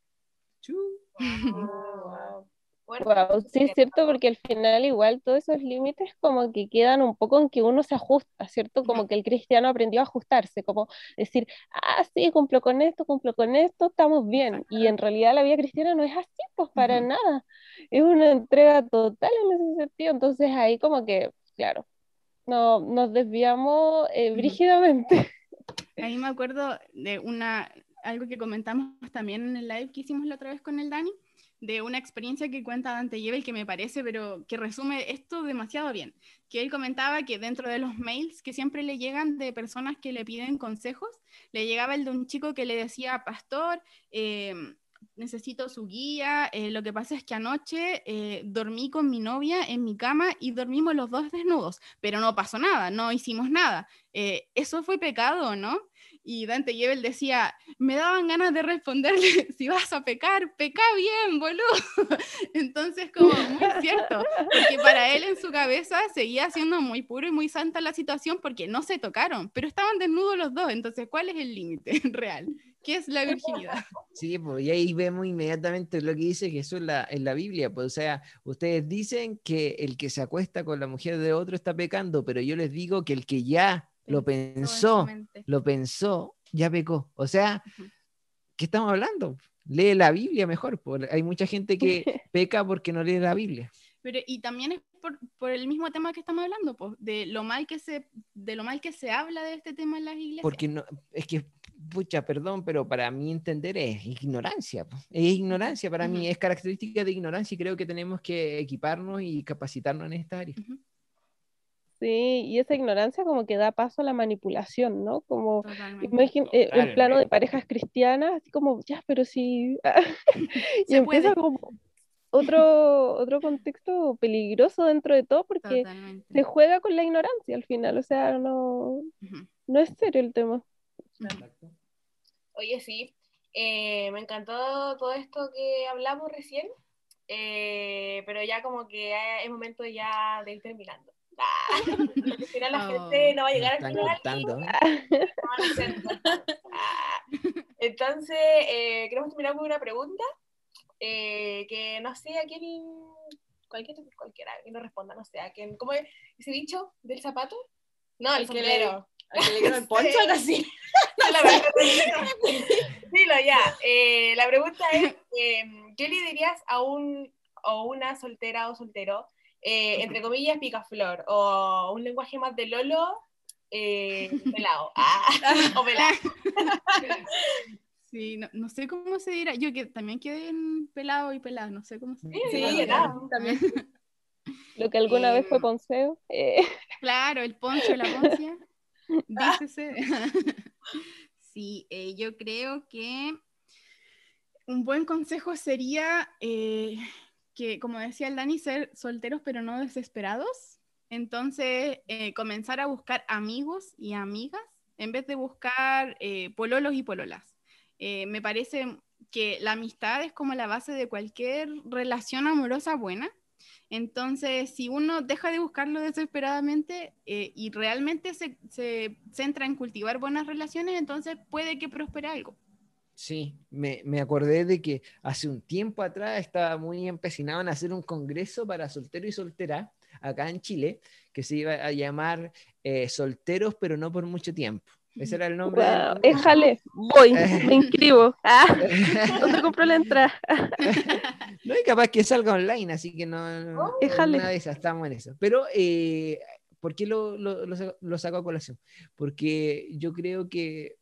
Wow. Fuerte. Wow, sí es cierto, porque al final igual todos esos límites como que quedan un poco en que uno se ajusta, ¿cierto? Como que el cristiano aprendió a ajustarse, como decir, ah, sí, cumplo con esto, estamos bien. Exacto. Y en realidad la vida cristiana no es así, pues para Ujú. nada. Es una entrega total en ese sentido. Entonces ahí como que, claro, no, nos desviamos Ujú. brígidamente. Ahí me acuerdo de algo que comentamos también en el live que hicimos la otra vez con el Dani, de una experiencia que cuenta Dante Gebel que me parece, pero que resume esto demasiado bien. Que él comentaba que dentro de los mails que siempre le llegan de personas que le piden consejos, le llegaba el de un chico que le decía, pastor, necesito su guía, lo que pasa es que anoche dormí con mi novia en mi cama y dormimos los dos desnudos, pero no pasó nada, no hicimos nada. ¿Eso fue pecado o no? Y Dante Gebel decía, me daban ganas de responderle, si vas a pecar, pecá bien, boludo. Entonces, como muy cierto, porque para él en su cabeza seguía siendo muy puro y muy santa la situación porque no se tocaron, pero estaban desnudos los dos, entonces, ¿cuál es el límite real? ¿Qué es la virginidad? Sí, pues, y ahí vemos inmediatamente lo que dice Jesús en la Biblia. Pues, o sea, ustedes dicen que el que se acuesta con la mujer de otro está pecando, pero yo les digo que el que ya lo En su mente. pensó, ya pecó. O sea, Ujú. ¿qué estamos hablando? Lee la Biblia mejor. Pues. Hay mucha gente que peca porque no lee la Biblia. Pero, y también es por el mismo tema que estamos hablando, pues, de lo mal que se habla de este tema en las iglesias. Porque no, es que, pucha, perdón, pero para mí entender es ignorancia. Po. Es ignorancia, para mí es característica de ignorancia y creo que tenemos que equiparnos y capacitarnos en esta área. Sí, y esa ignorancia como que da paso a la manipulación, ¿no? Como, Totalmente. en plano de parejas cristianas, así como, ya, pero sí. Y Se empieza puede. como otro contexto peligroso dentro de todo porque Totalmente. se juega con la ignorancia al final, o sea, no, Ujú. no es serio el tema. Exacto. Oye, sí, me encantó todo esto que hablamos recién, pero ya como que es momento ya de ir terminando. Porque si no la gente no va a Nos llegar al están final y cortando. no van a hacer nada. Entonces, queremos terminar con una pregunta que no sé a quién, cualquiera, que no responda, no sé a quién. ¿Cómo es ese dicho del zapato? No, el sombrero. Al que le dieron el poncho, casi. No, la verdad, dilo ya. La pregunta es, ¿qué le dirías a una soltera o soltero, entre comillas, picaflor, o un lenguaje más de Lolo, pelado? O pelado. Sí, no sé cómo se dirá. Yo que también quedé en pelado y pelada, no sé cómo se dirá. Sí, pelado. También. Lo que alguna vez fue Ponceo. Claro, el poncho, la poncia. Dícese. Sí, yo creo que un buen consejo sería que, como decía el Dani, ser solteros pero no desesperados. Entonces, comenzar a buscar amigos y amigas en vez de buscar pololos y pololas. Me parece que la amistad es como la base de cualquier relación amorosa buena. Entonces, si uno deja de buscarlo desesperadamente y realmente se centra en cultivar buenas relaciones, entonces puede que prospere algo. Sí, me acordé de que hace un tiempo atrás estaba muy empecinado en hacer un congreso para solteros y solteras acá en Chile, que se iba a llamar Solteros pero no por mucho tiempo. Ese era el nombre del Wow, congreso. éjale, voy, me inscribo. ¿Dónde compro la entrada? No, y capaz que salga online, así que no, Éjale. una de esas estamos en eso. Pero, ¿por qué lo saco a colación? Porque yo creo que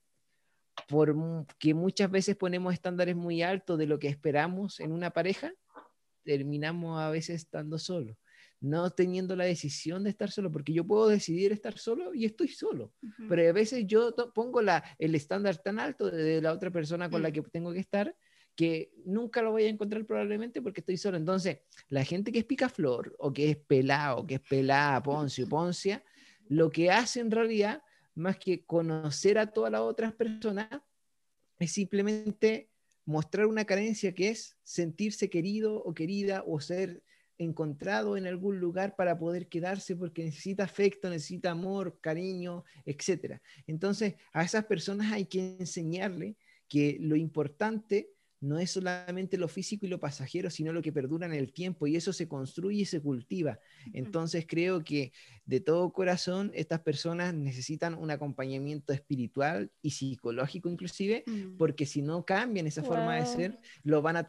que muchas veces ponemos estándares muy altos de lo que esperamos en una pareja, terminamos a veces estando solos, no teniendo la decisión de estar solo, porque yo puedo decidir estar solo y estoy solo, pero a veces yo pongo el estándar tan alto de la otra persona con la que tengo que estar, que nunca lo voy a encontrar probablemente porque estoy solo. Entonces, la gente que es picaflor, o que es pelado, que es pelada, poncio, poncia, lo que hace en realidad, más que conocer a todas las otras personas, es simplemente mostrar una carencia, que es sentirse querido o querida, o ser encontrado en algún lugar para poder quedarse, porque necesita afecto, necesita amor, cariño, etc. Entonces, a esas personas hay que enseñarle que lo importante no es solamente lo físico y lo pasajero, sino lo que perdura en el tiempo, y eso se construye y se cultiva. Entonces creo que de todo corazón estas personas necesitan un acompañamiento espiritual y psicológico inclusive, porque si no cambian esa forma de ser, lo van a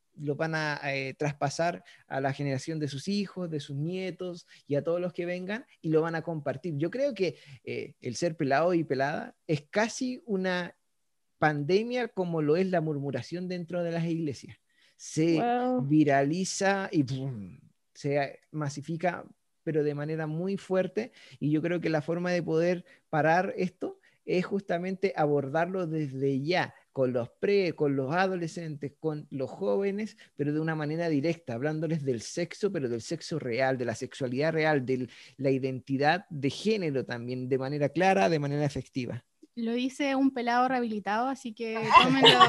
traspasar a la generación de sus hijos, de sus nietos y a todos los que vengan, y lo van a compartir. Yo creo que el ser pelado y pelada es casi una pandemia, como lo es la murmuración dentro de las iglesias. Se viraliza y ¡pum!, se masifica, pero de manera muy fuerte, y yo creo que la forma de poder parar esto es justamente abordarlo desde ya, con con los adolescentes, con los jóvenes, pero de una manera directa, hablándoles del sexo, pero del sexo real, de la sexualidad real, de la identidad de género también, de manera clara, de manera efectiva. Lo dice un pelado rehabilitado, así que tómenlo.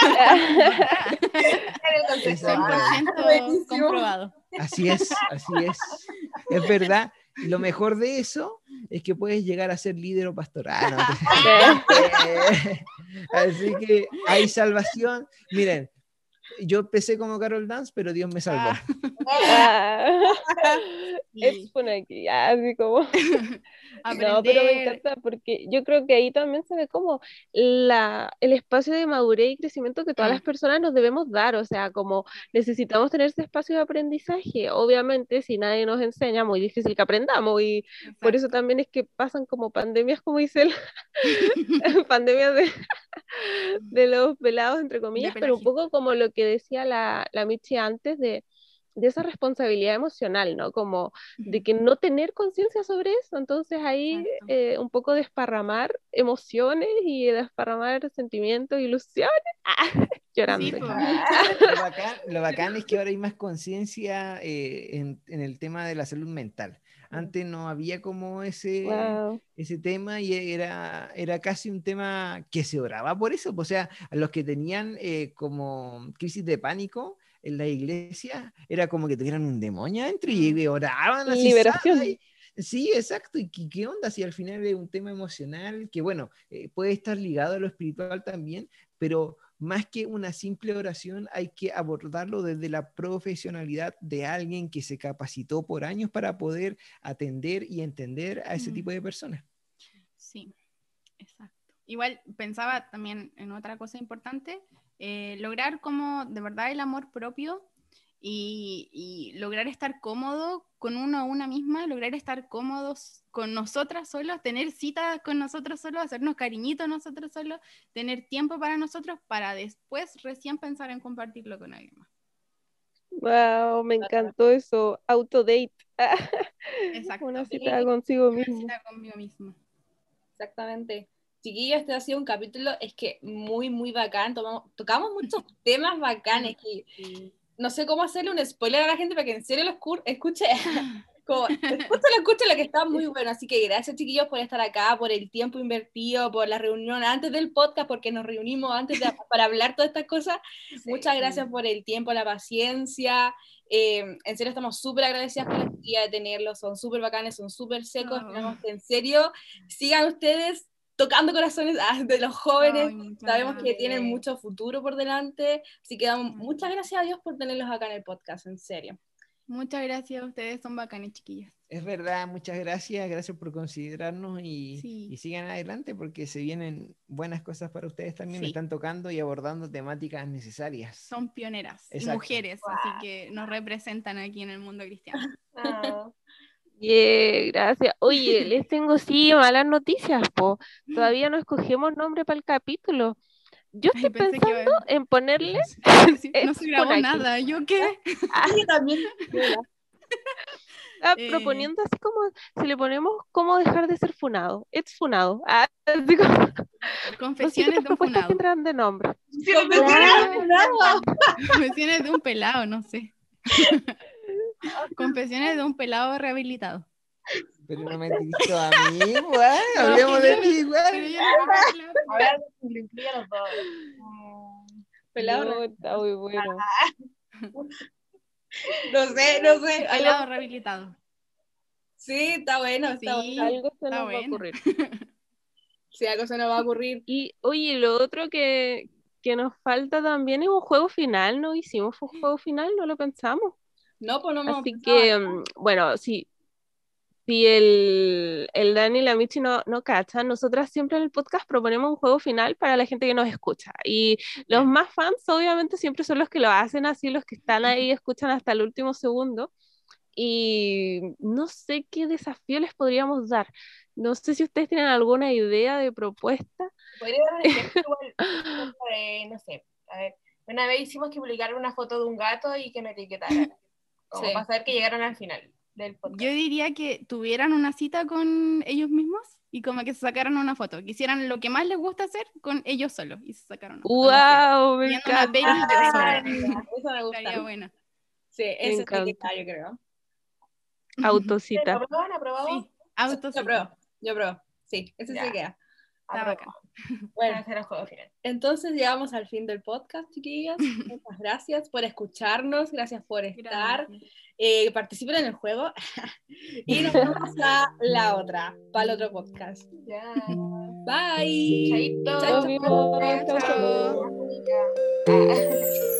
100% comprobado. Así es. Es verdad. Y lo mejor de eso es que puedes llegar a ser líder o pastoral. Así que hay salvación. Miren, yo empecé como Carol Dance, pero Dios me salvó. Expone aquí, así como... No, pero me encanta porque yo creo que ahí también se ve como el espacio de madurez y crecimiento que todas las personas nos debemos dar, o sea, como necesitamos tener ese espacio de aprendizaje. Obviamente, si nadie nos enseña, muy difícil que aprendamos, y por eso también es que pasan como pandemias, como dice pandemias de los pelados, entre comillas, pero un poco como lo que decía la Michi antes de esa responsabilidad emocional, ¿no? Como de que no tener conciencia sobre eso, entonces ahí un poco desparramar emociones y desparramar sentimientos, ilusiones, llorando. Sí, lo bacán es que ahora hay más conciencia en el tema de la salud mental. Antes no había como ese tema, y era casi un tema que se oraba por eso. O sea, a los que tenían como crisis de pánico en la iglesia, era como que tuvieran un demonio adentro y oraban así. Liberación. Sí, exacto. ¿Y qué onda? Si al final es un tema emocional, que bueno, puede estar ligado a lo espiritual también, pero más que una simple oración, hay que abordarlo desde la profesionalidad de alguien que se capacitó por años para poder atender y entender a ese tipo de personas. Sí, exacto. Igual pensaba también en otra cosa importante, lograr como de verdad el amor propio y lograr estar cómodo con uno o una misma, lograr estar cómodos con nosotras solos, tener citas con nosotros solos, hacernos cariñitos nosotros solos, tener tiempo para nosotros, para después recién pensar en compartirlo con alguien más. Wow, me encantó eso, autodate. Exacto. Una cita consigo mismo. Una cita conmigo mismo. Exactamente. Chiquillos, este ha sido un capítulo, es que muy, muy bacán. Tocamos muchos temas bacanes. Y no sé cómo hacerle un spoiler a la gente para que en serio lo escuche. Escúchala, que está muy bueno. Así que gracias, chiquillos, por estar acá, por el tiempo invertido, por la reunión antes del podcast, porque nos reunimos antes para hablar todas estas cosas. Sí. Muchas gracias por el tiempo, la paciencia. En serio, estamos súper agradecidas por la actividad de tenerlos. Son súper bacanes, son súper secos. Esperamos que en serio sigan ustedes tocando corazones de los jóvenes. Sabemos que tienen mucho futuro por delante. Así que damos muchas gracias a Dios por tenerlos acá en el podcast, en serio. Muchas gracias, ustedes son bacanes, chiquillas. Es verdad, muchas gracias por considerarnos y sigan adelante porque se vienen buenas cosas para ustedes también, están tocando y abordando temáticas necesarias. Son pioneras y mujeres, así que nos representan aquí en el mundo cristiano. Gracias. Oye, les tengo malas noticias, todavía no escogemos nombre para el capítulo. Yo estoy pensando en ponerle... No se grabó nada, ¿yo qué? Yo también. Proponiendo así como, si le ponemos cómo dejar de ser funado. It's funado. Confesiones de un funado. Tendrán de nombre. Confesiones de un pelado, no sé. Confesiones de un pelado rehabilitado. Pero no me entiendo a mí, igual. Hablemos de mí, igual. A ver, lo incluye a los dos. Pelado está muy bueno. No sé. Pelado rehabilitado. Sí, está bueno. Algo se nos va a ocurrir. Sí, algo se nos va a ocurrir. Y, oye, lo otro que nos falta también es un juego final. ¿No hicimos un juego final? ¿No lo pensamos? No, pues no. Así que, bueno, si el Dani y la Michi no cachan, nosotras siempre en el podcast proponemos un juego final para la gente que nos escucha. Y los más fans, obviamente, siempre son los que lo hacen así, los que están ahí, escuchan hasta el último segundo. Y no sé qué desafío les podríamos dar. No sé si ustedes tienen alguna idea de propuesta. Podría dar un ejemplo de, no sé, a ver, una vez hicimos que publicar una foto de un gato y que me etiquetaran, como para saber que llegaron al final del podcast. Yo diría que tuvieran una cita con ellos mismos y como que se sacaran una foto, que hicieran lo que más les gusta hacer con ellos solos y se sacaron una foto. ¡Wow! Me encanta. Una peli de sola. Eso me gusta. Estaría buena. Sí, eso es lo que yo creo. Autocita. ¿Aprobado? Sí, autocita. Yo apruebo. Sí, ese se queda. Está bacán. Bueno, hacer el juego final. Entonces llegamos al fin del podcast, chiquillas. Muchas gracias por escucharnos, gracias por estar. Participen en el juego y nos vemos a la otra, para el otro podcast. Bye. Chaito. Chao.